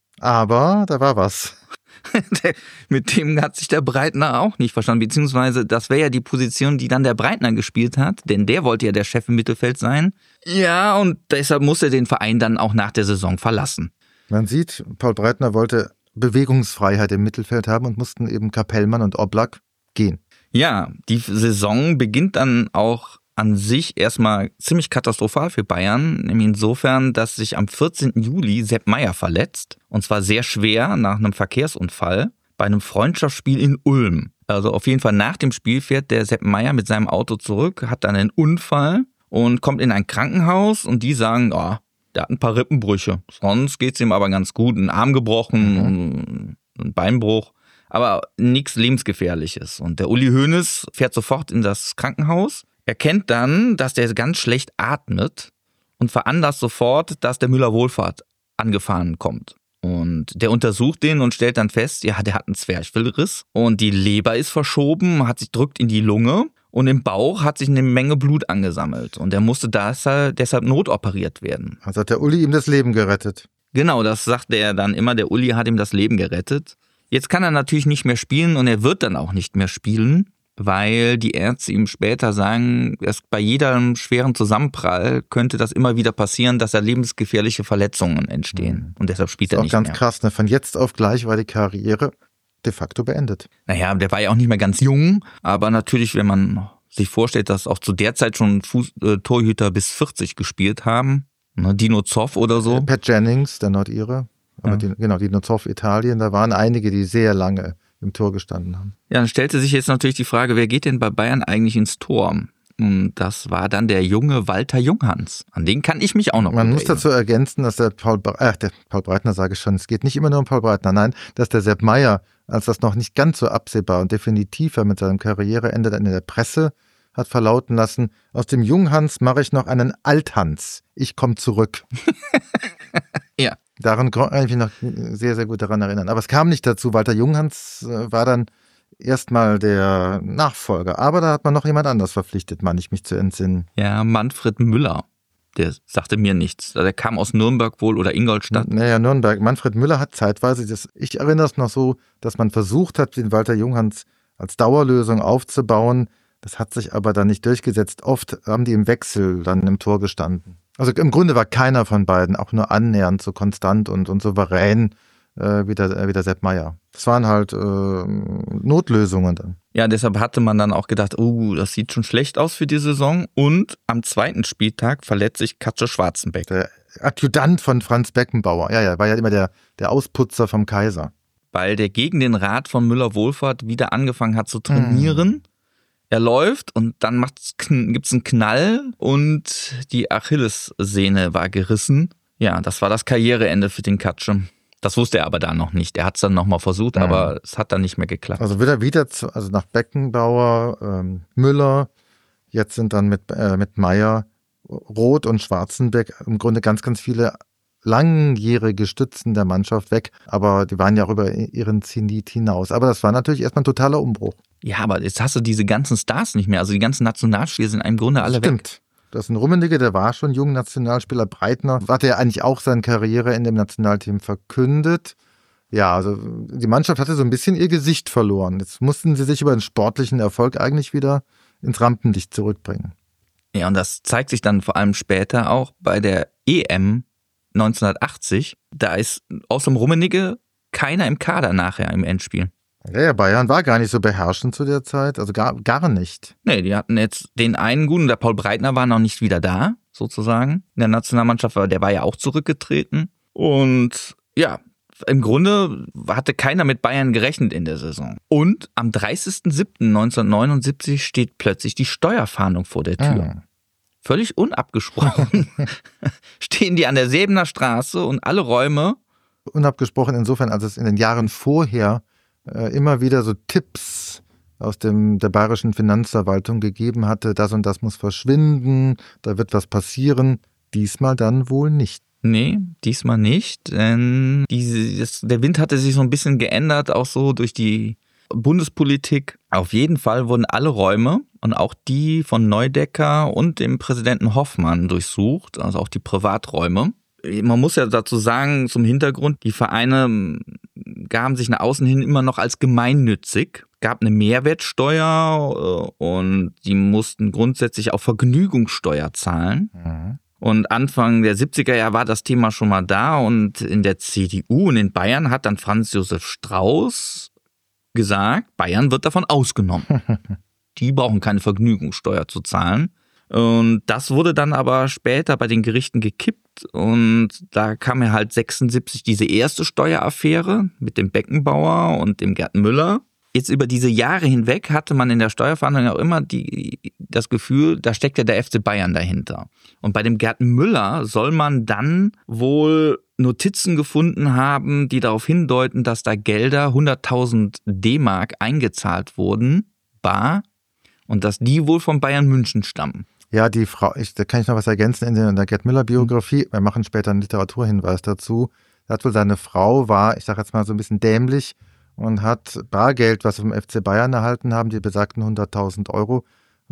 Aber da war was. Mit dem hat sich der Breitner auch nicht verstanden, beziehungsweise das wäre ja die Position, die dann der Breitner gespielt hat, denn der wollte ja der Chef im Mittelfeld sein. Ja, und deshalb musste er den Verein dann auch nach der Saison verlassen. Man sieht, Paul Breitner wollte Bewegungsfreiheit im Mittelfeld haben und mussten eben Kapellmann und Oblak gehen. Ja, die Saison beginnt dann auch an sich erstmal ziemlich katastrophal für Bayern, nämlich insofern, dass sich am 14. Juli Sepp Maier verletzt, und zwar sehr schwer nach einem Verkehrsunfall bei einem Freundschaftsspiel in Ulm. Also auf jeden Fall nach dem Spiel fährt der Sepp Maier mit seinem Auto zurück, hat dann einen Unfall und kommt in ein Krankenhaus, und die sagen, oh, der hat ein paar Rippenbrüche, sonst geht's ihm aber ganz gut, ein Arm gebrochen, ein Beinbruch, aber nichts Lebensgefährliches. Und der Uli Hoeneß fährt sofort in das Krankenhaus, erkennt dann, dass der ganz schlecht atmet und veranlasst sofort, dass der Müller-Wohlfahrt angefahren kommt. Und der untersucht den und stellt dann fest, ja, der hat einen Zwerchfellriss und die Leber ist verschoben, drückt in die Lunge, und im Bauch hat sich eine Menge Blut angesammelt. Und er musste deshalb notoperiert werden. Also hat der Uli ihm das Leben gerettet. Genau, das sagte er dann immer, der Uli hat ihm das Leben gerettet. Jetzt kann er natürlich nicht mehr spielen, und er wird dann auch nicht mehr spielen, weil die Ärzte ihm später sagen, dass bei jedem schweren Zusammenprall könnte das immer wieder passieren, dass da lebensgefährliche Verletzungen entstehen. Und deshalb spielt er nicht mehr. Das ist auch ganz krass, ne? Von jetzt auf gleich war die Karriere de facto beendet. Naja, der war ja auch nicht mehr ganz jung, aber natürlich, wenn man sich vorstellt, dass auch zu der Zeit schon Torhüter bis 40 gespielt haben, ne, Dino Zoff oder so. Pat Jennings, der Nordire, aber Dino Zoff Italien, da waren einige, die sehr lange im Tor gestanden haben. Ja, dann stellte sich jetzt natürlich die Frage, wer geht denn bei Bayern eigentlich ins Tor? Und das war dann der junge Walter Junghans. An den kann ich mich auch noch Man muss dazu ergänzen, dass der Paul Breitner, sage ich schon, es geht nicht immer nur um Paul Breitner, nein, dass der Sepp Maier, als das noch nicht ganz so absehbar und definitiver mit seinem Karriereende dann in der Presse hat verlauten lassen, aus dem Junghans mache ich noch einen Althans. Ich komme zurück. Ja. Daran kann ich mich noch sehr, sehr gut daran erinnern. Aber es kam nicht dazu. Walter Junghans war dann erstmal der Nachfolger. Aber da hat man noch jemand anders verpflichtet, meine ich mich zu entsinnen. Ja, Manfred Müller. Der sagte mir nichts. Der kam aus Nürnberg wohl oder Ingolstadt. Naja, Nürnberg. Manfred Müller hat zeitweise, ich erinnere es noch so, dass man versucht hat, den Walter Junghans als Dauerlösung aufzubauen. Das hat sich aber dann nicht durchgesetzt. Oft haben die im Wechsel dann im Tor gestanden. Also im Grunde war keiner von beiden auch nur annähernd so konstant und souverän wie der Sepp Maier. Das waren halt Notlösungen dann. Ja, deshalb hatte man dann auch gedacht, das sieht schon schlecht aus für die Saison. Und am zweiten Spieltag verletzt sich Katze Schwarzenbeck. Der Adjutant von Franz Beckenbauer. Ja, war ja immer der Ausputzer vom Kaiser. Weil der gegen den Rat von Müller-Wohlfahrt wieder angefangen hat zu trainieren. Er läuft und dann gibt's einen Knall und die Achillessehne war gerissen. Ja, das war das Karriereende für den Katsche. Das wusste er aber da noch nicht. Er hat es dann nochmal versucht, aber es hat dann nicht mehr geklappt. Also wieder also nach Beckenbauer, Müller, jetzt sind dann mit Meyer, Roth und Schwarzenbeck im Grunde ganz, ganz viele langjährige Stützen der Mannschaft weg, aber die waren ja auch über ihren Zenit hinaus. Aber das war natürlich erstmal ein totaler Umbruch. Ja, aber jetzt hast du diese ganzen Stars nicht mehr. Also die ganzen Nationalspieler sind im Grunde alle weg. Stimmt. Das ist ein Rummenigge, der war schon jung Nationalspieler. Breitner hatte ja eigentlich auch seine Karriere in dem Nationalteam verkündet. Ja, also die Mannschaft hatte so ein bisschen ihr Gesicht verloren. Jetzt mussten sie sich über den sportlichen Erfolg eigentlich wieder ins Rampenlicht zurückbringen. Ja, und das zeigt sich dann vor allem später auch bei der EM 1980. Da ist außer dem Rummenigge keiner im Kader nachher im Endspiel. Ja, Bayern war gar nicht so beherrschend zu der Zeit, also gar nicht. Nee, die hatten jetzt den einen guten, der Paul Breitner war noch nicht wieder da, sozusagen. In der Nationalmannschaft, der war ja auch zurückgetreten. Und ja, im Grunde hatte keiner mit Bayern gerechnet in der Saison. Und am 30.07.1979 steht plötzlich die Steuerfahndung vor der Tür. Völlig unabgesprochen stehen die an der Sebener Straße und alle Räume. Unabgesprochen insofern, als es in den Jahren vorher immer wieder so Tipps aus der bayerischen Finanzverwaltung gegeben hatte, das und das muss verschwinden, da wird was passieren. Diesmal dann wohl nicht. Nee, diesmal nicht, denn der Wind hatte sich so ein bisschen geändert, auch so durch die Bundespolitik. Auf jeden Fall wurden alle Räume und auch die von Neudecker und dem Präsidenten Hoffmann durchsucht, also auch die Privaträume. Man muss ja dazu sagen, zum Hintergrund, die Vereine gaben sich nach außen hin immer noch als gemeinnützig. Gab eine Mehrwertsteuer und die mussten grundsätzlich auch Vergnügungssteuer zahlen. Mhm. Und Anfang der 70er Jahre war das Thema schon mal da und in der CDU und in Bayern hat dann Franz Josef Strauß gesagt, Bayern wird davon ausgenommen. Die brauchen keine Vergnügungssteuer zu zahlen. Und das wurde dann aber später bei den Gerichten gekippt und da kam ja halt 76 diese erste Steueraffäre mit dem Beckenbauer und dem Gerd Müller. Jetzt über diese Jahre hinweg hatte man in der Steuerverhandlung auch immer das Gefühl, da steckt ja der FC Bayern dahinter. Und bei dem Gerd Müller soll man dann wohl Notizen gefunden haben, die darauf hindeuten, dass da Gelder 100.000 D-Mark eingezahlt wurden, bar, und dass die wohl von Bayern München stammen. Ja, die Frau, da kann ich noch was ergänzen in der Gerd Müller-Biografie. Wir machen später einen Literaturhinweis dazu. Da hat wohl seine Frau, war, ich sag jetzt mal so ein bisschen dämlich und hat Bargeld, was wir vom FC Bayern erhalten haben, die besagten 100.000 Euro,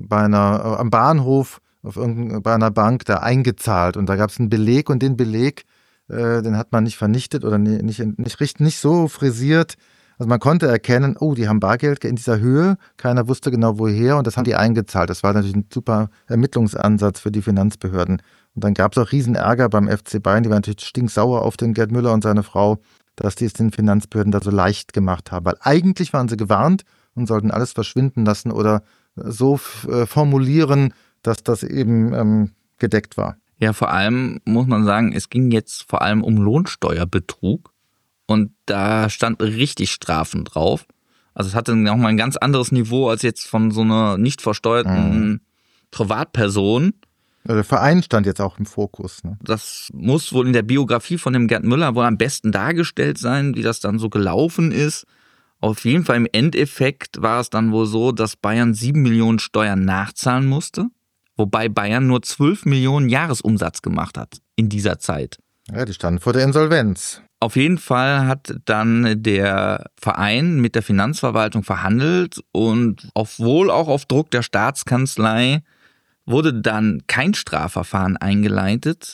am Bahnhof bei einer Bank da eingezahlt. Und da gab es einen Beleg und den Beleg, den hat man nicht vernichtet oder nicht so frisiert. Also man konnte erkennen, oh, die haben Bargeld in dieser Höhe, keiner wusste genau woher und das haben die eingezahlt. Das war natürlich ein super Ermittlungsansatz für die Finanzbehörden. Und dann gab es auch riesen Ärger beim FC Bayern, die waren natürlich stinksauer auf den Gerd Müller und seine Frau, dass die es den Finanzbehörden da so leicht gemacht haben. Weil eigentlich waren sie gewarnt und sollten alles verschwinden lassen oder so formulieren, dass das eben gedeckt war. Ja, vor allem muss man sagen, es ging jetzt vor allem um Lohnsteuerbetrug. Und da stand richtig Strafen drauf. Also es hatte auch mal ein ganz anderes Niveau als jetzt von so einer nicht versteuerten Privatperson. Also der Verein stand jetzt auch im Fokus. Ne? Das muss wohl in der Biografie von dem Gerd Müller wohl am besten dargestellt sein, wie das dann so gelaufen ist. Auf jeden Fall im Endeffekt war es dann wohl so, dass Bayern 7 Millionen Steuern nachzahlen musste, wobei Bayern nur 12 Millionen Jahresumsatz gemacht hat in dieser Zeit. Ja, die standen vor der Insolvenz. Auf jeden Fall hat dann der Verein mit der Finanzverwaltung verhandelt und wohl auch auf Druck der Staatskanzlei wurde dann kein Strafverfahren eingeleitet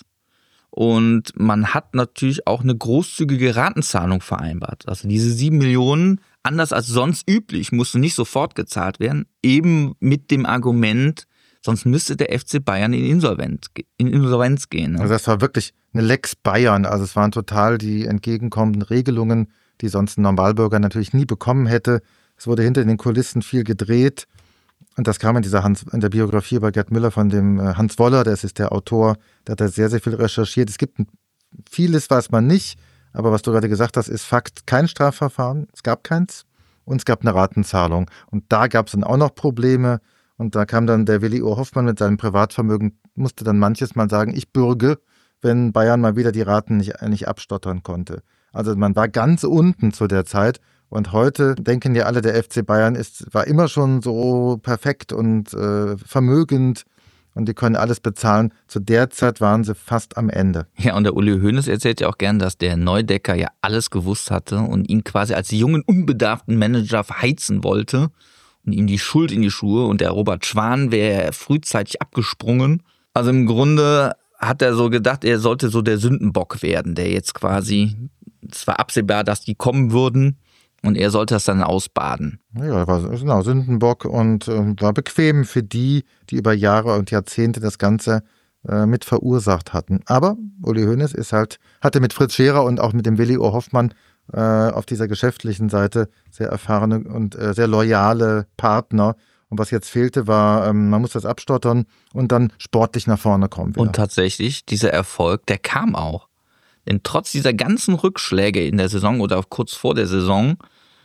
und man hat natürlich auch eine großzügige Ratenzahlung vereinbart. Also diese 7 Millionen, anders als sonst üblich, mussten nicht sofort gezahlt werden, eben mit dem Argument, sonst müsste der FC Bayern in Insolvenz gehen. Ne? Also das war wirklich eine Lex Bayern. Also es waren total die entgegenkommenden Regelungen, die sonst ein Normalbürger natürlich nie bekommen hätte. Es wurde hinter den Kulissen viel gedreht. Und das kam in der Biografie bei Gerd Müller von dem Hans Woller, das ist der Autor, der hat da sehr, sehr viel recherchiert. Es gibt vieles, weiß man nicht, aber was du gerade gesagt hast, ist Fakt, kein Strafverfahren, es gab keins und es gab eine Ratenzahlung. Und da gab es dann auch noch Probleme und da kam dann der Willi O. Hoffmann mit seinem Privatvermögen, musste dann manches Mal sagen, ich bürge, wenn Bayern mal wieder die Raten nicht abstottern konnte. Also man war ganz unten zu der Zeit. Und heute denken ja alle, der FC Bayern war immer schon so perfekt und vermögend und die können alles bezahlen. Zu der Zeit waren sie fast am Ende. Ja, und der Uli Hoeneß erzählt ja auch gern, dass der Neudecker ja alles gewusst hatte und ihn quasi als jungen, unbedarften Manager verheizen wollte und ihm die Schuld in die Schuhe. Und der Robert Schwan wäre frühzeitig abgesprungen. Also im Grunde hat er so gedacht, er sollte so der Sündenbock werden, der jetzt quasi, es war absehbar, dass die kommen würden. Und er sollte das dann ausbaden. Ja, er war genau Sündenbock und war bequem für die über Jahre und Jahrzehnte das Ganze mit verursacht hatten. Aber Uli Hoeneß hatte mit Fritz Scherer und auch mit dem Willi O. Hoffmann auf dieser geschäftlichen Seite sehr erfahrene und sehr loyale Partner. Und was jetzt fehlte, war, man muss das abstottern und dann sportlich nach vorne kommen. Wieder. Und tatsächlich, dieser Erfolg, der kam auch. Denn trotz dieser ganzen Rückschläge in der Saison oder auch kurz vor der Saison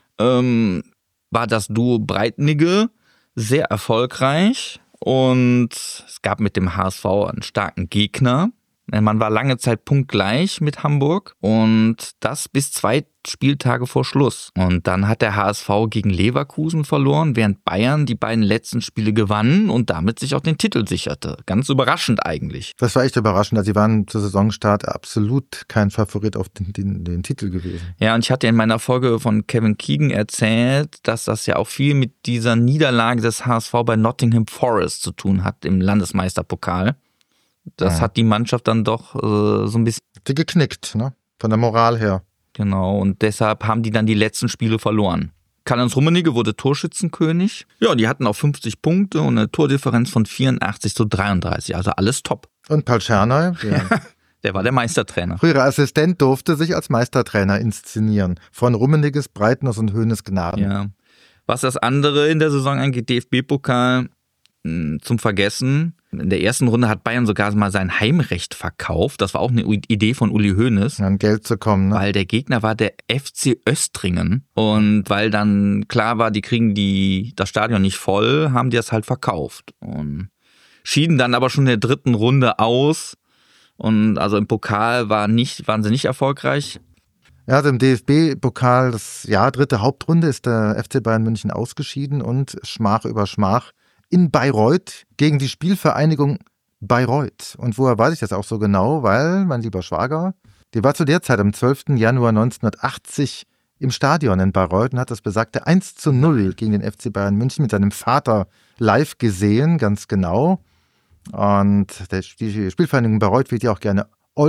war das Duo Breitnigge sehr erfolgreich und es gab mit dem HSV einen starken Gegner. Man war lange Zeit punktgleich mit Hamburg und das bis 2 Spieltage vor Schluss. Und dann hat der HSV gegen Leverkusen verloren, während Bayern die beiden letzten Spiele gewannen und damit sich auch den Titel sicherte. Ganz überraschend eigentlich. Das war echt überraschend. Also sie waren zu Saisonstart absolut kein Favorit auf den Titel gewesen. Ja, und ich hatte in meiner Folge von Kevin Keegan erzählt, dass das ja auch viel mit dieser Niederlage des HSV bei Nottingham Forest zu tun hat im Landesmeisterpokal. Das hat die Mannschaft dann doch so ein bisschen... Die geknickt, ne? Von der Moral her. Genau, und deshalb haben die dann die letzten Spiele verloren. Karl-Heinz Rummenigge wurde Torschützenkönig. Ja, die hatten auch 50 Punkte und eine Tordifferenz von 84-33. Also alles top. Und Paul Czernay, der war der Meistertrainer. Frühere Assistent, durfte sich als Meistertrainer inszenieren. Von Rummenigges, Breitners und Hoeneß Gnaden. Ja. Was das andere in der Saison angeht, DFB-Pokal zum Vergessen. In der ersten Runde hat Bayern sogar mal sein Heimrecht verkauft. Das war auch eine Idee von Uli Hoeneß. An Geld zu kommen, ne? Weil der Gegner war der FC Östringen. Und weil dann klar war, die kriegen das Stadion nicht voll, haben die das halt verkauft. Und schieden dann aber schon in der dritten Runde aus. Und also im Pokal waren sie nicht erfolgreich. Ja, also im DFB-Pokal, dritte Hauptrunde, ist der FC Bayern München ausgeschieden und Schmach über Schmach in Bayreuth gegen die Spielvereinigung Bayreuth. Und woher weiß ich das auch so genau? Weil, mein lieber Schwager, die war zu der Zeit am 12. Januar 1980 im Stadion in Bayreuth und hat das besagte 1:0 gegen den FC Bayern München mit seinem Vater live gesehen, ganz genau. Und die Spielvereinigung Bayreuth wird ja auch gerne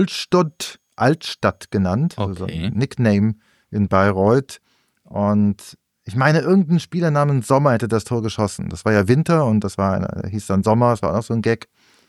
Altstadt genannt, also so ein Nickname in Bayreuth. Und ich meine, irgendein Spieler namens Sommer hätte das Tor geschossen. Das war ja Winter und hieß dann Sommer, das war auch so ein Gag.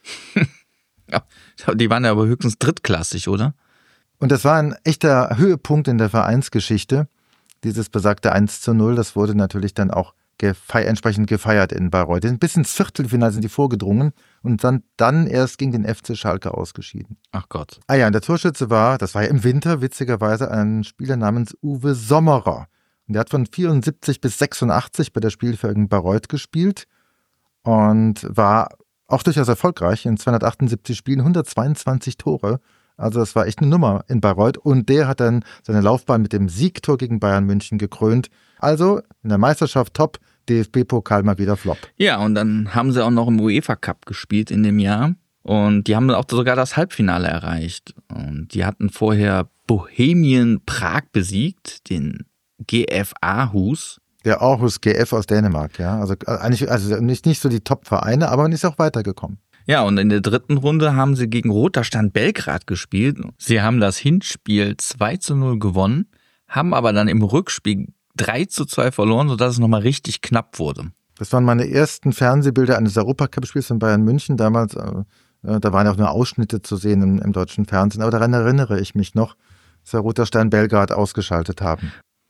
Ja, die waren ja aber höchstens drittklassig, oder? Und das war ein echter Höhepunkt in der Vereinsgeschichte. Dieses besagte 1:0, das wurde natürlich dann auch entsprechend gefeiert in Bayreuth. Bis ins Viertelfinale sind die vorgedrungen und dann erst gegen den FC Schalke ausgeschieden. Ach Gott. Ah ja, und der Torschütze das war ja im Winter witzigerweise ein Spieler namens Uwe Sommerer. Und der hat von 74 bis 86 bei der Spielvereinigung Bayreuth gespielt und war auch durchaus erfolgreich. In 278 Spielen 122 Tore. Also das war echt eine Nummer in Bayreuth. Und der hat dann seine Laufbahn mit dem Siegtor gegen Bayern München gekrönt. Also in der Meisterschaft top, DFB-Pokal mal wieder flop. Ja, und dann haben sie auch noch im UEFA Cup gespielt in dem Jahr. Und die haben auch sogar das Halbfinale erreicht. Und die hatten vorher Bohemian Prag besiegt, den GF Aarhus. Der Aarhus GF aus Dänemark, ja. Also eigentlich nicht so die Top-Vereine, aber man ist auch weitergekommen. Ja, und in der dritten Runde haben sie gegen Roter Stern Belgrad gespielt. Sie haben das Hinspiel 2:0 gewonnen, haben aber dann im Rückspiel 3:2 verloren, sodass es nochmal richtig knapp wurde. Das waren meine ersten Fernsehbilder eines Europacup-Spiels in Bayern München damals. Da waren auch nur Ausschnitte zu sehen im deutschen Fernsehen. Aber daran erinnere ich mich noch, dass wir Roter Stern Belgrad ausgeschaltet haben.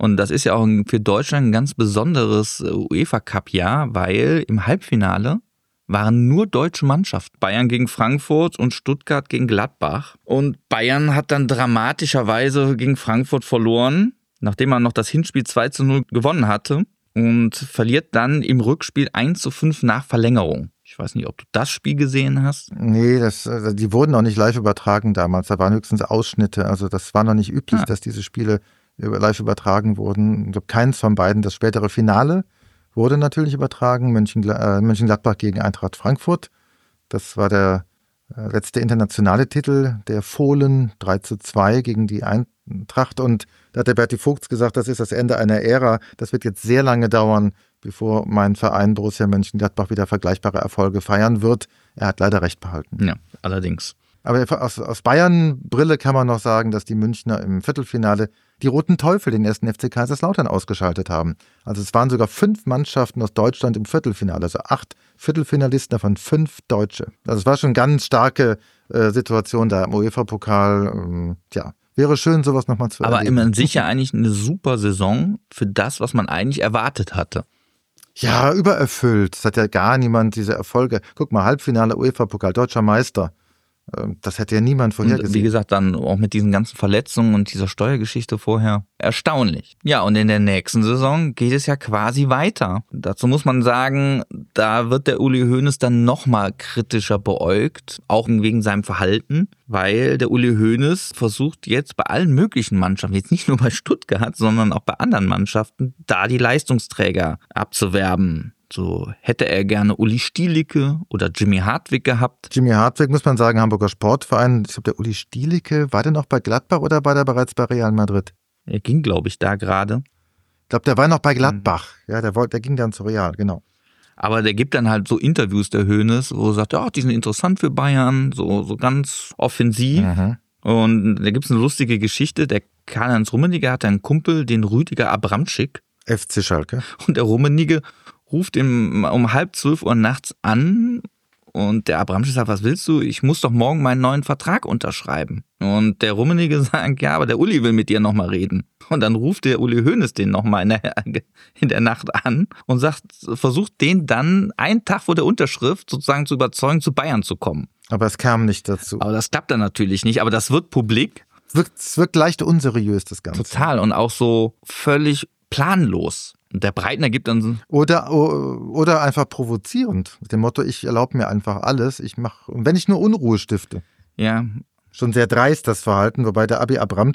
Und das ist ja auch für Deutschland ein ganz besonderes UEFA-Cup-Jahr, weil im Halbfinale waren nur deutsche Mannschaften. Bayern gegen Frankfurt und Stuttgart gegen Gladbach. Und Bayern hat dann dramatischerweise gegen Frankfurt verloren, nachdem man noch das Hinspiel 2:0 gewonnen hatte. Und verliert dann im Rückspiel 1:5 nach Verlängerung. Ich weiß nicht, ob du das Spiel gesehen hast. Nee, die wurden auch nicht live übertragen damals. Da waren höchstens Ausschnitte. Also das war noch nicht üblich, dass diese Spiele live übertragen wurden. Ich glaube, keins von beiden. Das spätere Finale wurde natürlich übertragen. Mönchengladbach gegen Eintracht Frankfurt. Das war der letzte internationale Titel der Fohlen, 3:2 gegen die Eintracht. Und da hat der Berti Vogts gesagt, das ist das Ende einer Ära. Das wird jetzt sehr lange dauern, bevor mein Verein Borussia Mönchengladbach wieder vergleichbare Erfolge feiern wird. Er hat leider recht behalten. Ja, allerdings. Aber aus Bayern-Brille kann man noch sagen, dass die Münchner im Viertelfinale die Roten Teufel, den ersten FC Kaiserslautern, ausgeschaltet haben. Also es waren sogar 5 Mannschaften aus Deutschland im Viertelfinale, also 8 Viertelfinalisten, davon 5 Deutsche. Also es war schon eine ganz starke Situation da im UEFA-Pokal. Wäre schön, sowas nochmal zu erleben. Aber immerhin sicher eigentlich eine super Saison für das, was man eigentlich erwartet hatte. Ja, übererfüllt. Es hat ja gar niemand diese Erfolge. Guck mal, Halbfinale UEFA-Pokal, deutscher Meister. Das hätte ja niemand vorhergesehen. Und wie gesagt, dann auch mit diesen ganzen Verletzungen und dieser Steuergeschichte vorher. Erstaunlich. Ja, und in der nächsten Saison geht es ja quasi weiter. Dazu muss man sagen, da wird der Uli Hoeneß dann nochmal kritischer beäugt, auch wegen seinem Verhalten, weil der Uli Hoeneß versucht jetzt bei allen möglichen Mannschaften, jetzt nicht nur bei Stuttgart, sondern auch bei anderen Mannschaften, da die Leistungsträger abzuwerben. So hätte er gerne Uli Stielicke oder Jimmy Hartwig gehabt. Jimmy Hartwig, muss man sagen, Hamburger Sportverein. Ich glaube, der Uli Stielicke, war der noch bei Gladbach oder war der bereits bei Real Madrid? Er ging, glaube ich, da gerade. Ich glaube, der war noch bei Gladbach. Ja, der ging dann zu Real, genau. Aber der gibt dann halt so Interviews, der Hoeneß, wo er sagt, ja, die sind interessant für Bayern, so ganz offensiv. Mhm. Und da gibt es eine lustige Geschichte. Der Karl-Heinz Rummenigge hatte einen Kumpel, den Rüdiger Abramczyk. FC Schalke. Und der Rummenigge ruft ihm um 11:30 nachts an und der Abramczyk sagt, was willst du? Ich muss doch morgen meinen neuen Vertrag unterschreiben. Und der Rummenigge sagt, ja, aber der Uli will mit dir nochmal reden. Und dann ruft der Uli Hoeneß den nochmal in der Nacht an und versucht den dann einen Tag vor der Unterschrift sozusagen zu überzeugen, zu Bayern zu kommen. Aber es kam nicht dazu. Aber das klappt dann natürlich nicht, aber das wird publik. Es wirkt leicht unseriös, das Ganze. Total und auch so völlig planlos. Und der Breitner gibt dann so. Oder einfach provozierend. Mit dem Motto, ich erlaube mir einfach alles. Wenn ich nur Unruhe stifte. Ja. Schon sehr dreist, das Verhalten. Wobei der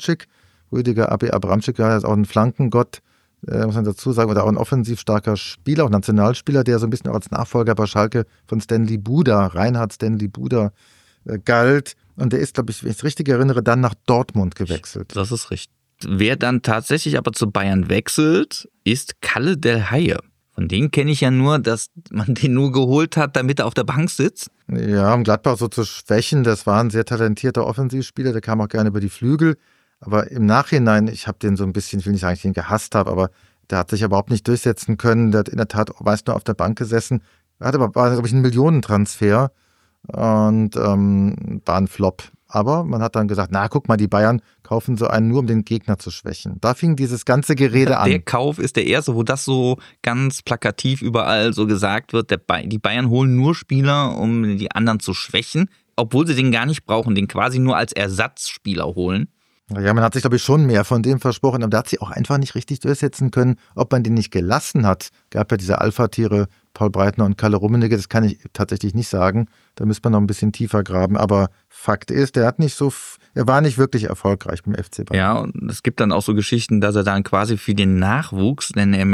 Rüdiger Abi Abramczyk, ja, ist auch ein Flankengott, muss man dazu sagen, oder auch ein offensiv starker Spieler, auch Nationalspieler, der so ein bisschen auch als Nachfolger bei Schalke von Reinhard Stanley Buda galt. Und der ist, glaube ich, wenn ich es richtig erinnere, dann nach Dortmund gewechselt. Das ist richtig. Wer dann tatsächlich aber zu Bayern wechselt, ist Kalle Del Haie. Von dem kenne ich ja nur, dass man den nur geholt hat, damit er auf der Bank sitzt. Ja, um Gladbach so zu schwächen, das war ein sehr talentierter Offensivspieler, der kam auch gerne über die Flügel. Aber im Nachhinein, ich habe den so ein bisschen, ich will nicht sagen, ich den gehasst habe, aber der hat sich überhaupt nicht durchsetzen können. Der hat in der Tat meist nur auf der Bank gesessen. War, glaube ich, ein Millionentransfer und war ein Flop. Aber man hat dann gesagt, na guck mal, die Bayern kaufen so einen nur, um den Gegner zu schwächen. Da fing dieses ganze Gerede an. Der Kauf ist der erste, wo das so ganz plakativ überall so gesagt wird. Die Bayern holen nur Spieler, um die anderen zu schwächen, obwohl sie den gar nicht brauchen, den quasi nur als Ersatzspieler holen. Ja, man hat sich, glaube ich, schon mehr von dem versprochen, aber der hat sich auch einfach nicht richtig durchsetzen können. Ob man den nicht gelassen hat, gab ja diese Alpha-Tiere, Paul Breitner und Kalle Rummenigge, das kann ich tatsächlich nicht sagen. Da müsste man noch ein bisschen tiefer graben. Aber Fakt ist, er war nicht wirklich erfolgreich beim FC Bayern. Ja, und es gibt dann auch so Geschichten, dass er dann quasi für den Nachwuchs, denn er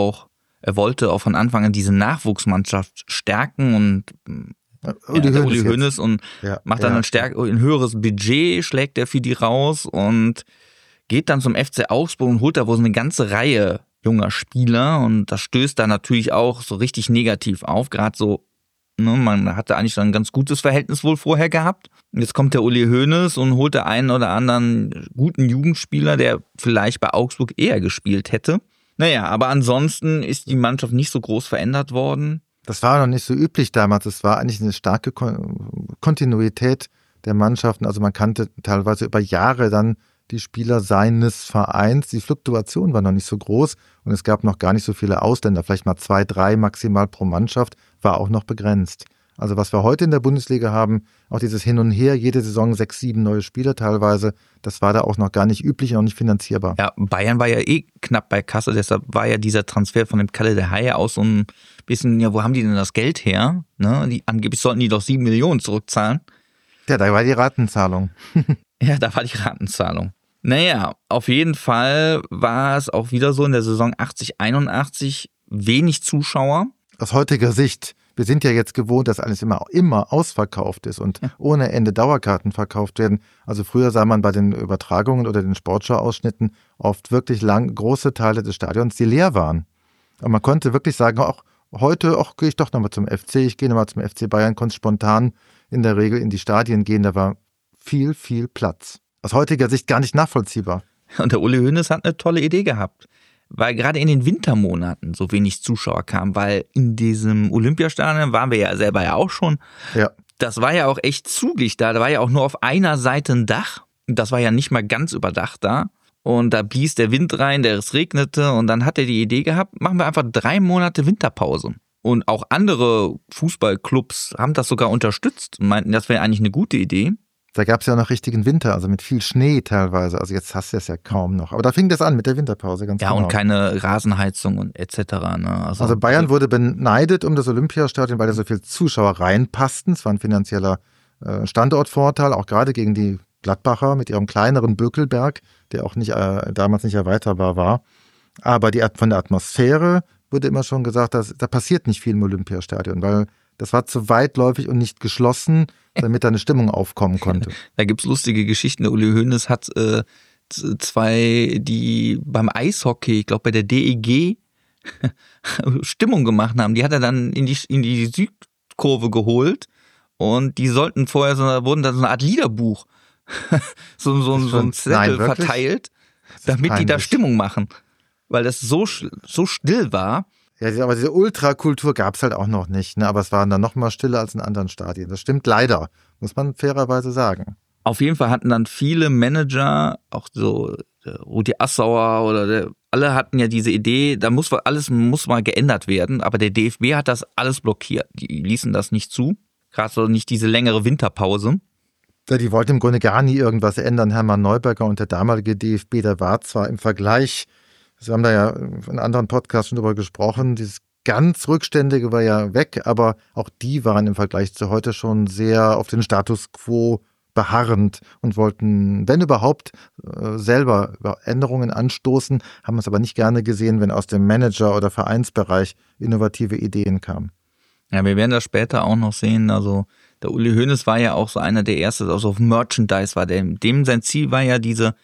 wollte auch von Anfang an diese Nachwuchsmannschaft stärken und Uli Hoeneß und macht dann ein höheres Budget, schlägt er für die raus und geht dann zum FC Augsburg und holt da wohl so eine ganze Reihe junger Spieler und das stößt da natürlich auch so richtig negativ auf, gerade so, ne, man hatte eigentlich schon ein ganz gutes Verhältnis wohl vorher gehabt. Jetzt kommt der Uli Hoeneß und holt der einen oder anderen guten Jugendspieler, der vielleicht bei Augsburg eher gespielt hätte. Naja, aber ansonsten ist die Mannschaft nicht so groß verändert worden. Das war noch nicht so üblich damals. Es war eigentlich eine starke Kontinuität der Mannschaften. Also man kannte teilweise über Jahre dann die Spieler seines Vereins. Die Fluktuation war noch nicht so groß und es gab noch gar nicht so viele Ausländer, vielleicht mal 2, 3 maximal pro Mannschaft, war auch noch begrenzt. Also was wir heute in der Bundesliga haben, auch dieses Hin und Her, jede Saison 6, 7 neue Spieler teilweise, das war da auch noch gar nicht üblich und auch nicht finanzierbar. Ja, Bayern war ja knapp bei Kasse, deshalb war ja dieser Transfer von dem Kalle der Haie aus so ein bisschen, ja, wo haben die denn das Geld her? Ne? Angeblich sollten die doch 7 Millionen zurückzahlen. Ja, da war die Ratenzahlung. Ja, da war die Ratenzahlung. Naja, auf jeden Fall war es auch wieder so in der Saison 80, 81 wenig Zuschauer. Aus heutiger Sicht, wir sind ja jetzt gewohnt, dass alles immer ausverkauft ist und ohne Ende Dauerkarten verkauft werden. Also früher sah man bei den Übertragungen oder den Sportschau-Ausschnitten oft wirklich große Teile des Stadions, die leer waren. Aber man konnte wirklich sagen, auch heute gehe ich doch nochmal zum FC, ich gehe nochmal zum FC Bayern, konnte spontan in der Regel in die Stadien gehen, da war viel, viel Platz. Aus heutiger Sicht gar nicht nachvollziehbar. Und der Uli Hoeneß hat eine tolle Idee gehabt, weil gerade in den Wintermonaten so wenig Zuschauer kamen, weil in diesem Olympiastadion waren wir ja selber ja auch schon. Ja. Das war ja auch echt zugig da war ja auch nur auf einer Seite ein Dach. Das war ja nicht mal ganz überdacht da. Und da blies der Wind rein, es regnete und dann hat er die Idee gehabt, machen wir einfach 3 Monate Winterpause. Und auch andere Fußballclubs haben das sogar unterstützt und meinten, das wäre eigentlich eine gute Idee. Da gab es ja noch richtigen Winter, also mit viel Schnee teilweise. Also jetzt hast du es ja kaum noch. Aber da fing das an mit der Winterpause, ganz genau. Ja, und keine Rasenheizung und etc. Ne? Also Bayern wurde beneidet um das Olympiastadion, weil da so viele Zuschauer reinpassten. Es war ein finanzieller Standortvorteil, auch gerade gegen die Gladbacher mit ihrem kleineren Bökelberg, der auch damals nicht erweiterbar war. Aber von der Atmosphäre wurde immer schon gesagt, da passiert nicht viel im Olympiastadion, weil das war zu weitläufig und nicht geschlossen, damit da eine Stimmung aufkommen konnte. Da gibt's lustige Geschichten. Der Uli Hoeneß hat 2, die beim Eishockey, ich glaube bei der DEG, Stimmung gemacht haben. Die hat er dann in die Südkurve geholt und die sollten wurden dann so eine Art Liederbuch, so ein Zettel verteilt, damit die da Stimmung machen. Weil das so still war. Ja, aber diese Ultrakultur gab es halt auch noch nicht, ne? Aber es waren dann noch mal stiller als in anderen Stadien. Das stimmt leider, muss man fairerweise sagen. Auf jeden Fall hatten dann viele Manager, auch so Rudi Assauer alle hatten ja diese Idee, alles muss mal geändert werden, aber der DFB hat das alles blockiert. Die ließen das nicht zu, gerade so nicht diese längere Winterpause. Ja, die wollten im Grunde gar nie irgendwas ändern. Hermann Neuberger und der damalige DFB, der war zwar im Vergleich, wir haben da ja in anderen Podcasts schon drüber gesprochen, dieses ganz Rückständige war ja weg, aber auch die waren im Vergleich zu heute schon sehr auf den Status quo beharrend und wollten, wenn überhaupt, selber Änderungen anstoßen, haben es aber nicht gerne gesehen, wenn aus dem Manager- oder Vereinsbereich innovative Ideen kamen. Ja, wir werden das später auch noch sehen, also der Uli Hoeneß war ja auch so einer der Ersten, also auf Merchandise war dem sein Ziel war ja diese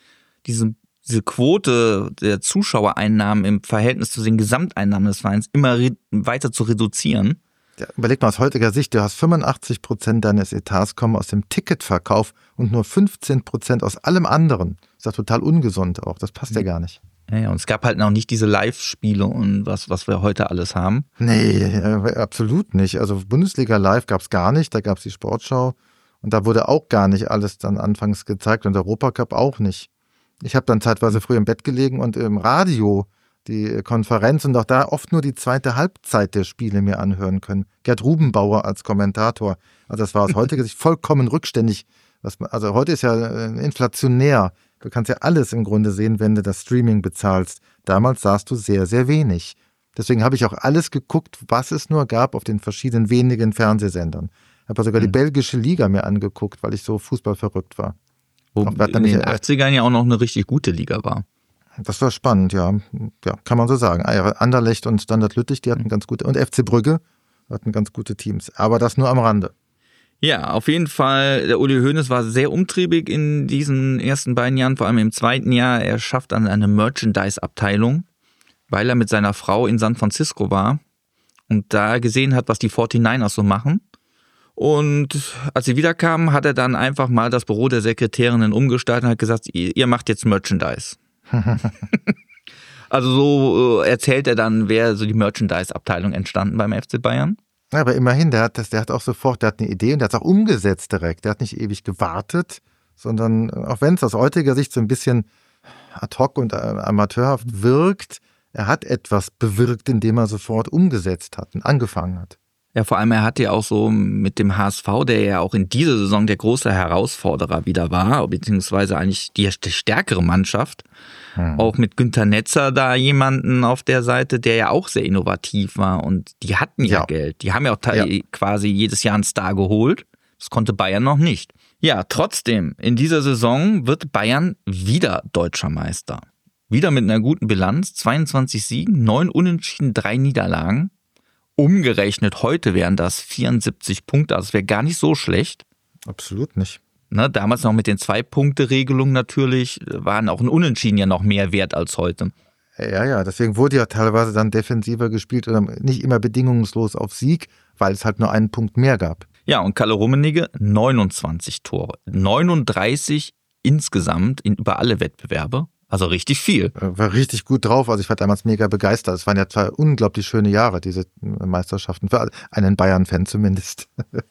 Quote der Zuschauereinnahmen im Verhältnis zu den Gesamteinnahmen des Vereins immer weiter zu reduzieren. Ja, überleg mal aus heutiger Sicht, du hast 85% deines Etats kommen aus dem Ticketverkauf und nur 15% aus allem anderen. Das ist ja total ungesund auch, das passt ja gar nicht. Ja, und es gab halt noch nicht diese Live-Spiele und was wir heute alles haben. Nee, absolut nicht. Also Bundesliga Live gab es gar nicht, da gab es die Sportschau und da wurde auch gar nicht alles dann anfangs gezeigt und der Europacup auch nicht. Ich habe dann zeitweise früh im Bett gelegen und im Radio die Konferenz und auch da oft nur die zweite Halbzeit der Spiele mir anhören können. Gerd Rubenbauer als Kommentator. Also das war aus heutiger Sicht vollkommen rückständig. Also heute ist ja inflationär. Du kannst ja alles im Grunde sehen, wenn du das Streaming bezahlst. Damals sahst du sehr, sehr wenig. Deswegen habe ich auch alles geguckt, was es nur gab auf den verschiedenen wenigen Fernsehsendern. Ich habe sogar die belgische Liga mir angeguckt, weil ich so fußballverrückt war. Wo in den 80ern ja auch noch eine richtig gute Liga war. Das war spannend, ja. Ja, kann man so sagen. Anderlecht und Standard Lüttich, die hatten ganz gute, und FC Brügge hatten ganz gute Teams. Aber das nur am Rande. Ja, auf jeden Fall, der Uli Hoeneß war sehr umtriebig in diesen ersten beiden Jahren, vor allem im zweiten Jahr. Er schafft dann eine Merchandise-Abteilung, weil er mit seiner Frau in San Francisco war und da gesehen hat, was die 49ers so machen. Und als sie wiederkamen, hat er dann einfach mal das Büro der Sekretärinnen umgestaltet und hat gesagt, ihr macht jetzt Merchandise. Also so erzählt er dann, wäre so die Merchandise-Abteilung entstanden beim FC Bayern. Ja, aber immerhin, der hat eine Idee und der hat es auch umgesetzt direkt. Der hat nicht ewig gewartet, sondern auch wenn es aus heutiger Sicht so ein bisschen ad hoc und amateurhaft wirkt, er hat etwas bewirkt, indem er sofort umgesetzt hat und angefangen hat. Ja, vor allem er hat ja auch so mit dem HSV, der ja auch in dieser Saison der große Herausforderer wieder war, beziehungsweise eigentlich die stärkere Mannschaft, auch mit Günter Netzer da jemanden auf der Seite, der ja auch sehr innovativ war und die hatten ja Geld. Die haben ja auch quasi jedes Jahr einen Star geholt. Das konnte Bayern noch nicht. Ja, trotzdem, in dieser Saison wird Bayern wieder deutscher Meister. Wieder mit einer guten Bilanz, 22 Siegen, 9 Unentschieden, 3 Niederlagen. Umgerechnet heute wären das 74 Punkte, also das wäre gar nicht so schlecht. Absolut nicht. Ne, damals noch mit den 2-Punkte-Regelungen natürlich, waren auch ein Unentschieden ja noch mehr wert als heute. Ja, deswegen wurde ja teilweise dann defensiver gespielt oder nicht immer bedingungslos auf Sieg, weil es halt nur einen Punkt mehr gab. Ja, und Kalle Rummenigge 29 Tore, 39 insgesamt über alle Wettbewerbe. Also richtig viel. War richtig gut drauf. Also ich war damals mega begeistert. Es waren ja 2 unglaublich schöne Jahre, diese Meisterschaften. Für einen Bayern-Fan zumindest.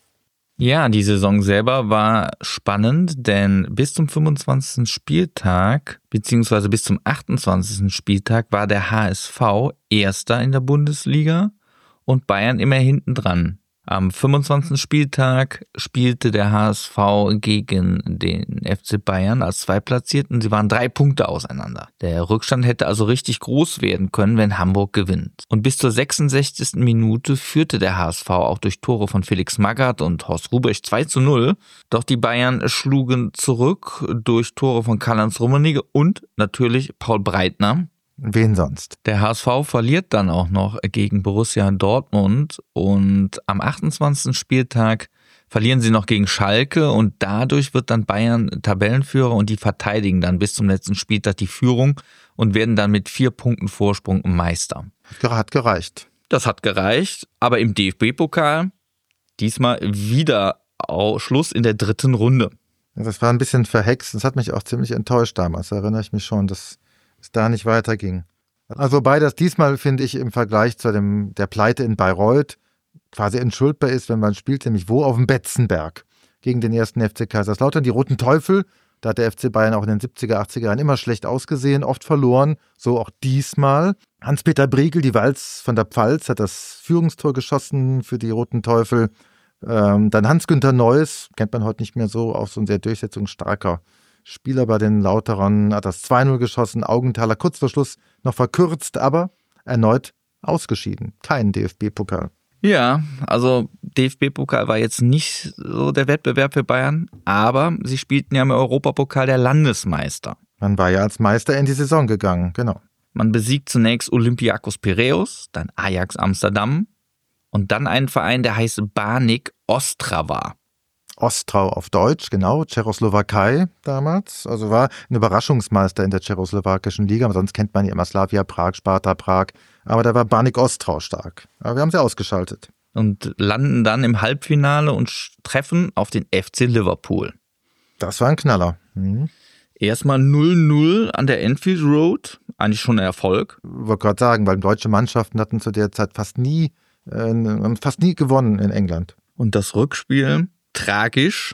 Ja, die Saison selber war spannend, denn bis zum 25. Spieltag, beziehungsweise bis zum 28. Spieltag war der HSV Erster in der Bundesliga und Bayern immer hinten dran. Am 25. Spieltag spielte der HSV gegen den FC Bayern als Zweitplatzierten. Sie waren 3 Punkte auseinander. Der Rückstand hätte also richtig groß werden können, wenn Hamburg gewinnt. Und bis zur 66. Minute führte der HSV auch durch Tore von Felix Magath und Horst Rubesch 2:0. Doch die Bayern schlugen zurück durch Tore von Karl-Heinz Rummenigge und natürlich Paul Breitner. Wen sonst? Der HSV verliert dann auch noch gegen Borussia Dortmund und am 28. Spieltag verlieren sie noch gegen Schalke und dadurch wird dann Bayern Tabellenführer und die verteidigen dann bis zum letzten Spieltag die Führung und werden dann mit 4 Punkten Vorsprung Meister. Hat gereicht. Das hat gereicht, aber im DFB-Pokal diesmal wieder Schluss in der 3. Runde. Das war ein bisschen verhext, das hat mich auch ziemlich enttäuscht damals, da erinnere ich mich schon, dass es da nicht weiterging. Also wobei das diesmal, finde ich, im Vergleich zu der Pleite in Bayreuth quasi entschuldbar ist, wenn man spielt, nämlich wo? Auf dem Betzenberg gegen den 1. FC Kaiserslautern. Die Roten Teufel, da hat der FC Bayern auch in den 70er, 80er Jahren immer schlecht ausgesehen, oft verloren, so auch diesmal. Hans-Peter Briegel, die Walz von der Pfalz, hat das Führungstor geschossen für die Roten Teufel. Dann Hans-Günther Neuss, kennt man heute nicht mehr so, auch so ein sehr durchsetzungsstarker Spieler bei den Lauterern, hat das 2:0 geschossen, Augenthaler kurz vor Schluss noch verkürzt, aber erneut ausgeschieden. Kein DFB-Pokal. Ja, also DFB-Pokal war jetzt nicht so der Wettbewerb für Bayern, aber sie spielten ja im Europapokal der Landesmeister. Man war ja als Meister in die Saison gegangen, genau. Man besiegt zunächst Olympiakos Piräus, dann Ajax Amsterdam und dann einen Verein, der heißt Baník Ostrava. Ostrau auf Deutsch, genau, Tschechoslowakei damals. Also war ein Überraschungsmeister in der tschechoslowakischen Liga, aber sonst kennt man ja immer Slavia Prag, Sparta Prag. Aber da war Baník Ostrau stark. Aber wir haben sie ausgeschaltet. Und landen dann im Halbfinale und treffen auf den FC Liverpool. Das war ein Knaller. Erstmal 0:0 an der Anfield Road, eigentlich schon ein Erfolg. Ich wollte gerade sagen, weil deutsche Mannschaften hatten zu der Zeit fast nie gewonnen in England. Und das Rückspiel tragisch,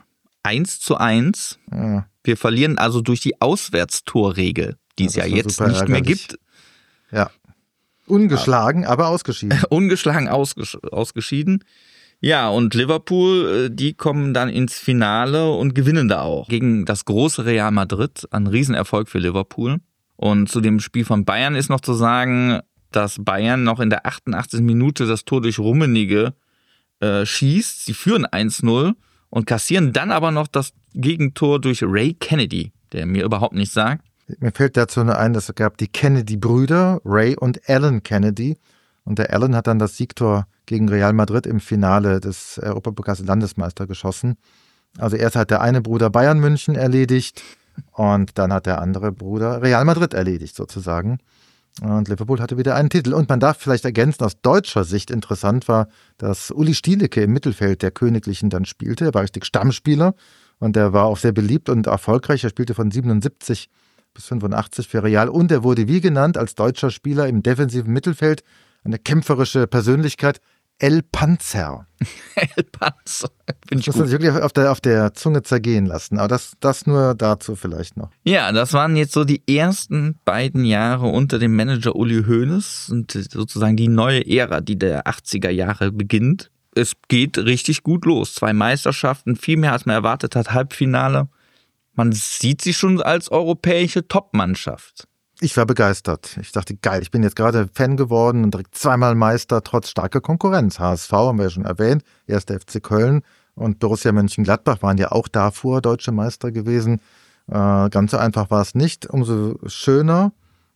1:1. Ja. Wir verlieren also durch die Auswärtstorregel, die es ja jetzt nicht mehr gibt. Ja. Ungeschlagen, aber ausgeschieden. Ungeschlagen ausgeschieden. Ja, und Liverpool, die kommen dann ins Finale und gewinnen da auch. Gegen das große Real Madrid, ein Riesenerfolg für Liverpool. Und zu dem Spiel von Bayern ist noch zu sagen, dass Bayern noch in der 88. Minute das Tor durch Rummenigge schießt. Sie führen 1:0 und kassieren dann aber noch das Gegentor durch Ray Kennedy, der mir überhaupt nichts sagt. Mir fällt dazu nur ein, dass es gab die Kennedy-Brüder, Ray und Alan Kennedy. Und der Alan hat dann das Siegtor gegen Real Madrid im Finale des Europapokals Landesmeister geschossen. Also erst hat der eine Bruder Bayern München erledigt und dann hat der andere Bruder Real Madrid erledigt sozusagen. Und Liverpool hatte wieder einen Titel. Und man darf vielleicht ergänzen, aus deutscher Sicht interessant war, dass Uli Stieleke im Mittelfeld der Königlichen dann spielte. Er war richtig Stammspieler und er war auch sehr beliebt und erfolgreich. Er spielte von 77 bis 85 für Real und er wurde wie genannt als deutscher Spieler im defensiven Mittelfeld. Eine kämpferische Persönlichkeit. El Panzer. El Panzer. Das muss man sich wirklich auf der Zunge zergehen lassen. Aber das nur dazu vielleicht noch. Ja, das waren jetzt so die ersten beiden Jahre unter dem Manager Uli Hoeneß und sozusagen die neue Ära, die der 80er Jahre beginnt. Es geht richtig gut los. 2 Meisterschaften, viel mehr als man erwartet hat, Halbfinale. Man sieht sie schon als europäische Top-Mannschaft. Ich war begeistert. Ich dachte, geil, ich bin jetzt gerade Fan geworden und direkt 2-mal Meister, trotz starker Konkurrenz. HSV haben wir ja schon erwähnt, 1. FC Köln und Borussia Mönchengladbach waren ja auch davor deutsche Meister gewesen. Ganz so einfach war es nicht. Umso schöner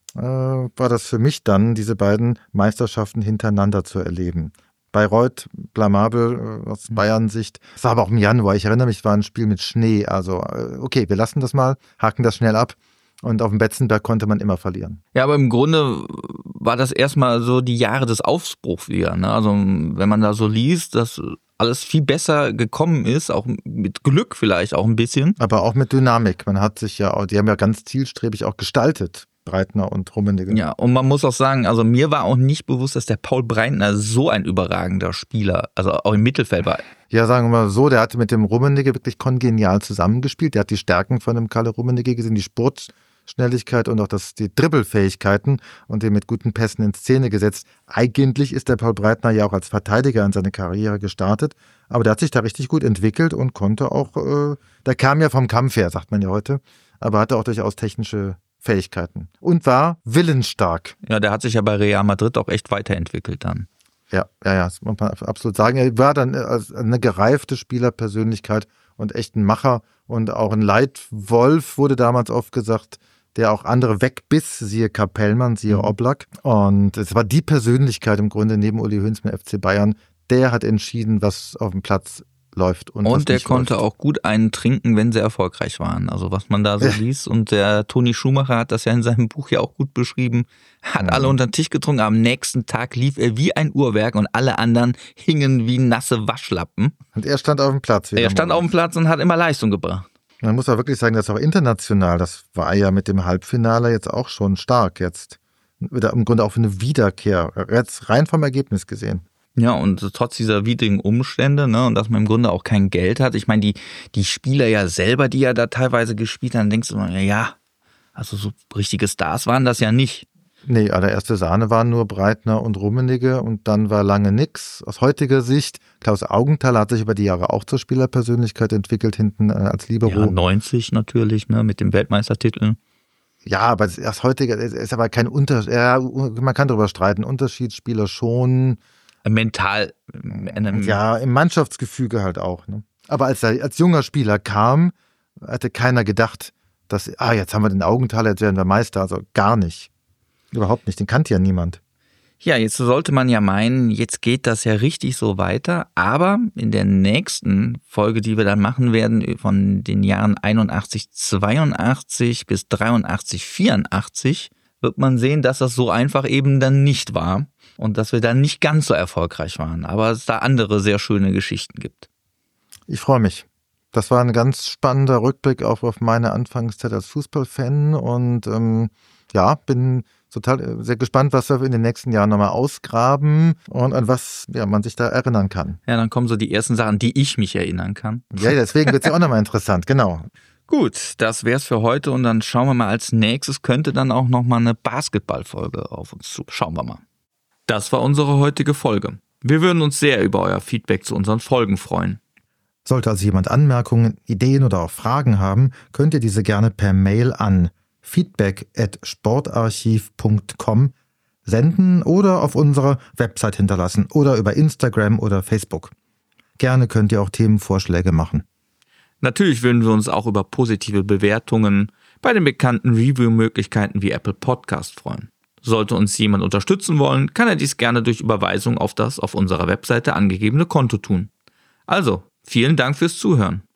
war das für mich dann, diese beiden Meisterschaften hintereinander zu erleben. Bayreuth, blamabel aus Bayern-Sicht. Es war aber auch im Januar. Ich erinnere mich, es war ein Spiel mit Schnee. Also okay, wir lassen das mal, haken das schnell ab. Und auf dem Betzenberg konnte man immer verlieren. Ja, aber im Grunde war das erstmal so die Jahre des Aufbruchs wieder. Ne? Also wenn man da so liest, dass alles viel besser gekommen ist, auch mit Glück vielleicht auch ein bisschen. Aber auch mit Dynamik. Man hat sich ja, die haben ja ganz zielstrebig auch gestaltet. Breitner und Rummenigge. Ja, und man muss auch sagen, also mir war auch nicht bewusst, dass der Paul Breitner so ein überragender Spieler, also auch im Mittelfeld war. Ja, sagen wir mal so, der hatte mit dem Rummenigge wirklich kongenial zusammengespielt. Der hat die Stärken von dem Kalle Rummenigge gesehen, die Sportschnelligkeit und auch die Dribbelfähigkeiten und den mit guten Pässen in Szene gesetzt. Eigentlich ist der Paul Breitner ja auch als Verteidiger in seine Karriere gestartet, aber der hat sich da richtig gut entwickelt und konnte auch, der kam ja vom Kampf her, sagt man ja heute, aber hatte auch durchaus technische Fähigkeiten und war willensstark. Ja, der hat sich ja bei Real Madrid auch echt weiterentwickelt dann. Ja, das muss man absolut sagen. Er war dann als eine gereifte Spielerpersönlichkeit und echt ein Macher und auch ein Leitwolf, wurde damals oft gesagt, der auch andere wegbiss, siehe Kapellmann, siehe Oblak. Und es war die Persönlichkeit im Grunde neben Uli Hoeneß mit FC Bayern, der hat entschieden, was auf dem Platz läuft. Und der konnte auch gut einen trinken, wenn sie erfolgreich waren. Also was man da so liest. Und der Toni Schumacher hat das ja in seinem Buch ja auch gut beschrieben. Hat alle unter den Tisch getrunken. Am nächsten Tag lief er wie ein Uhrwerk und alle anderen hingen wie nasse Waschlappen. Und er stand auf dem Platz. Er stand auf dem Platz und hat immer Leistung gebracht. Man muss auch wirklich sagen, dass auch international, das war ja mit dem Halbfinale jetzt auch schon stark jetzt. Wieder im Grunde auch eine Wiederkehr, jetzt rein vom Ergebnis gesehen. Ja, und trotz dieser widrigen Umstände, ne, und dass man im Grunde auch kein Geld hat. Ich meine, die Spieler ja selber, die ja da teilweise gespielt haben, denkst du, ja, also so richtige Stars waren das ja nicht. Nee, allererste Sahne waren nur Breitner und Rummenigge und dann war lange nix. Aus heutiger Sicht, Klaus Augenthaler hat sich über die Jahre auch zur Spielerpersönlichkeit entwickelt, hinten als Libero. Ja, 90 natürlich, ne, mit dem Weltmeistertitel. Ja, aber aus heutiger, ist aber kein Unterschied, ja, man kann darüber streiten, Unterschiedsspieler schon. Mental. Ja, im Mannschaftsgefüge halt auch. Ne? Aber als er als junger Spieler kam, hatte keiner gedacht, dass, jetzt haben wir den Augenthaler, jetzt werden wir Meister. Also gar nicht. Überhaupt nicht, den kannte ja niemand. Ja, jetzt sollte man ja meinen, jetzt geht das ja richtig so weiter. Aber in der nächsten Folge, die wir dann machen werden, von den Jahren 81, 82 bis 83, 84, wird man sehen, dass das so einfach eben dann nicht war. Und dass wir dann nicht ganz so erfolgreich waren, aber es da andere sehr schöne Geschichten gibt. Ich freue mich. Das war ein ganz spannender Rückblick auch auf meine Anfangszeit als Fußballfan und bin total sehr gespannt, was wir in den nächsten Jahren nochmal ausgraben und an was man sich da erinnern kann. Ja, dann kommen so die ersten Sachen, die ich mich erinnern kann. Ja, deswegen wird es ja auch nochmal interessant, genau. Gut, das wär's für heute und dann schauen wir mal, als nächstes könnte dann auch nochmal eine Basketballfolge auf uns zu. Schauen wir mal. Das war unsere heutige Folge. Wir würden uns sehr über euer Feedback zu unseren Folgen freuen. Sollte also jemand Anmerkungen, Ideen oder auch Fragen haben, könnt ihr diese gerne per Mail an feedback@sportarchiv.com senden oder auf unserer Website hinterlassen oder über Instagram oder Facebook. Gerne könnt ihr auch Themenvorschläge machen. Natürlich würden wir uns auch über positive Bewertungen bei den bekannten Review-Möglichkeiten wie Apple Podcast freuen. Sollte uns jemand unterstützen wollen, kann er dies gerne durch Überweisung auf das auf unserer Webseite angegebene Konto tun. Also, vielen Dank fürs Zuhören.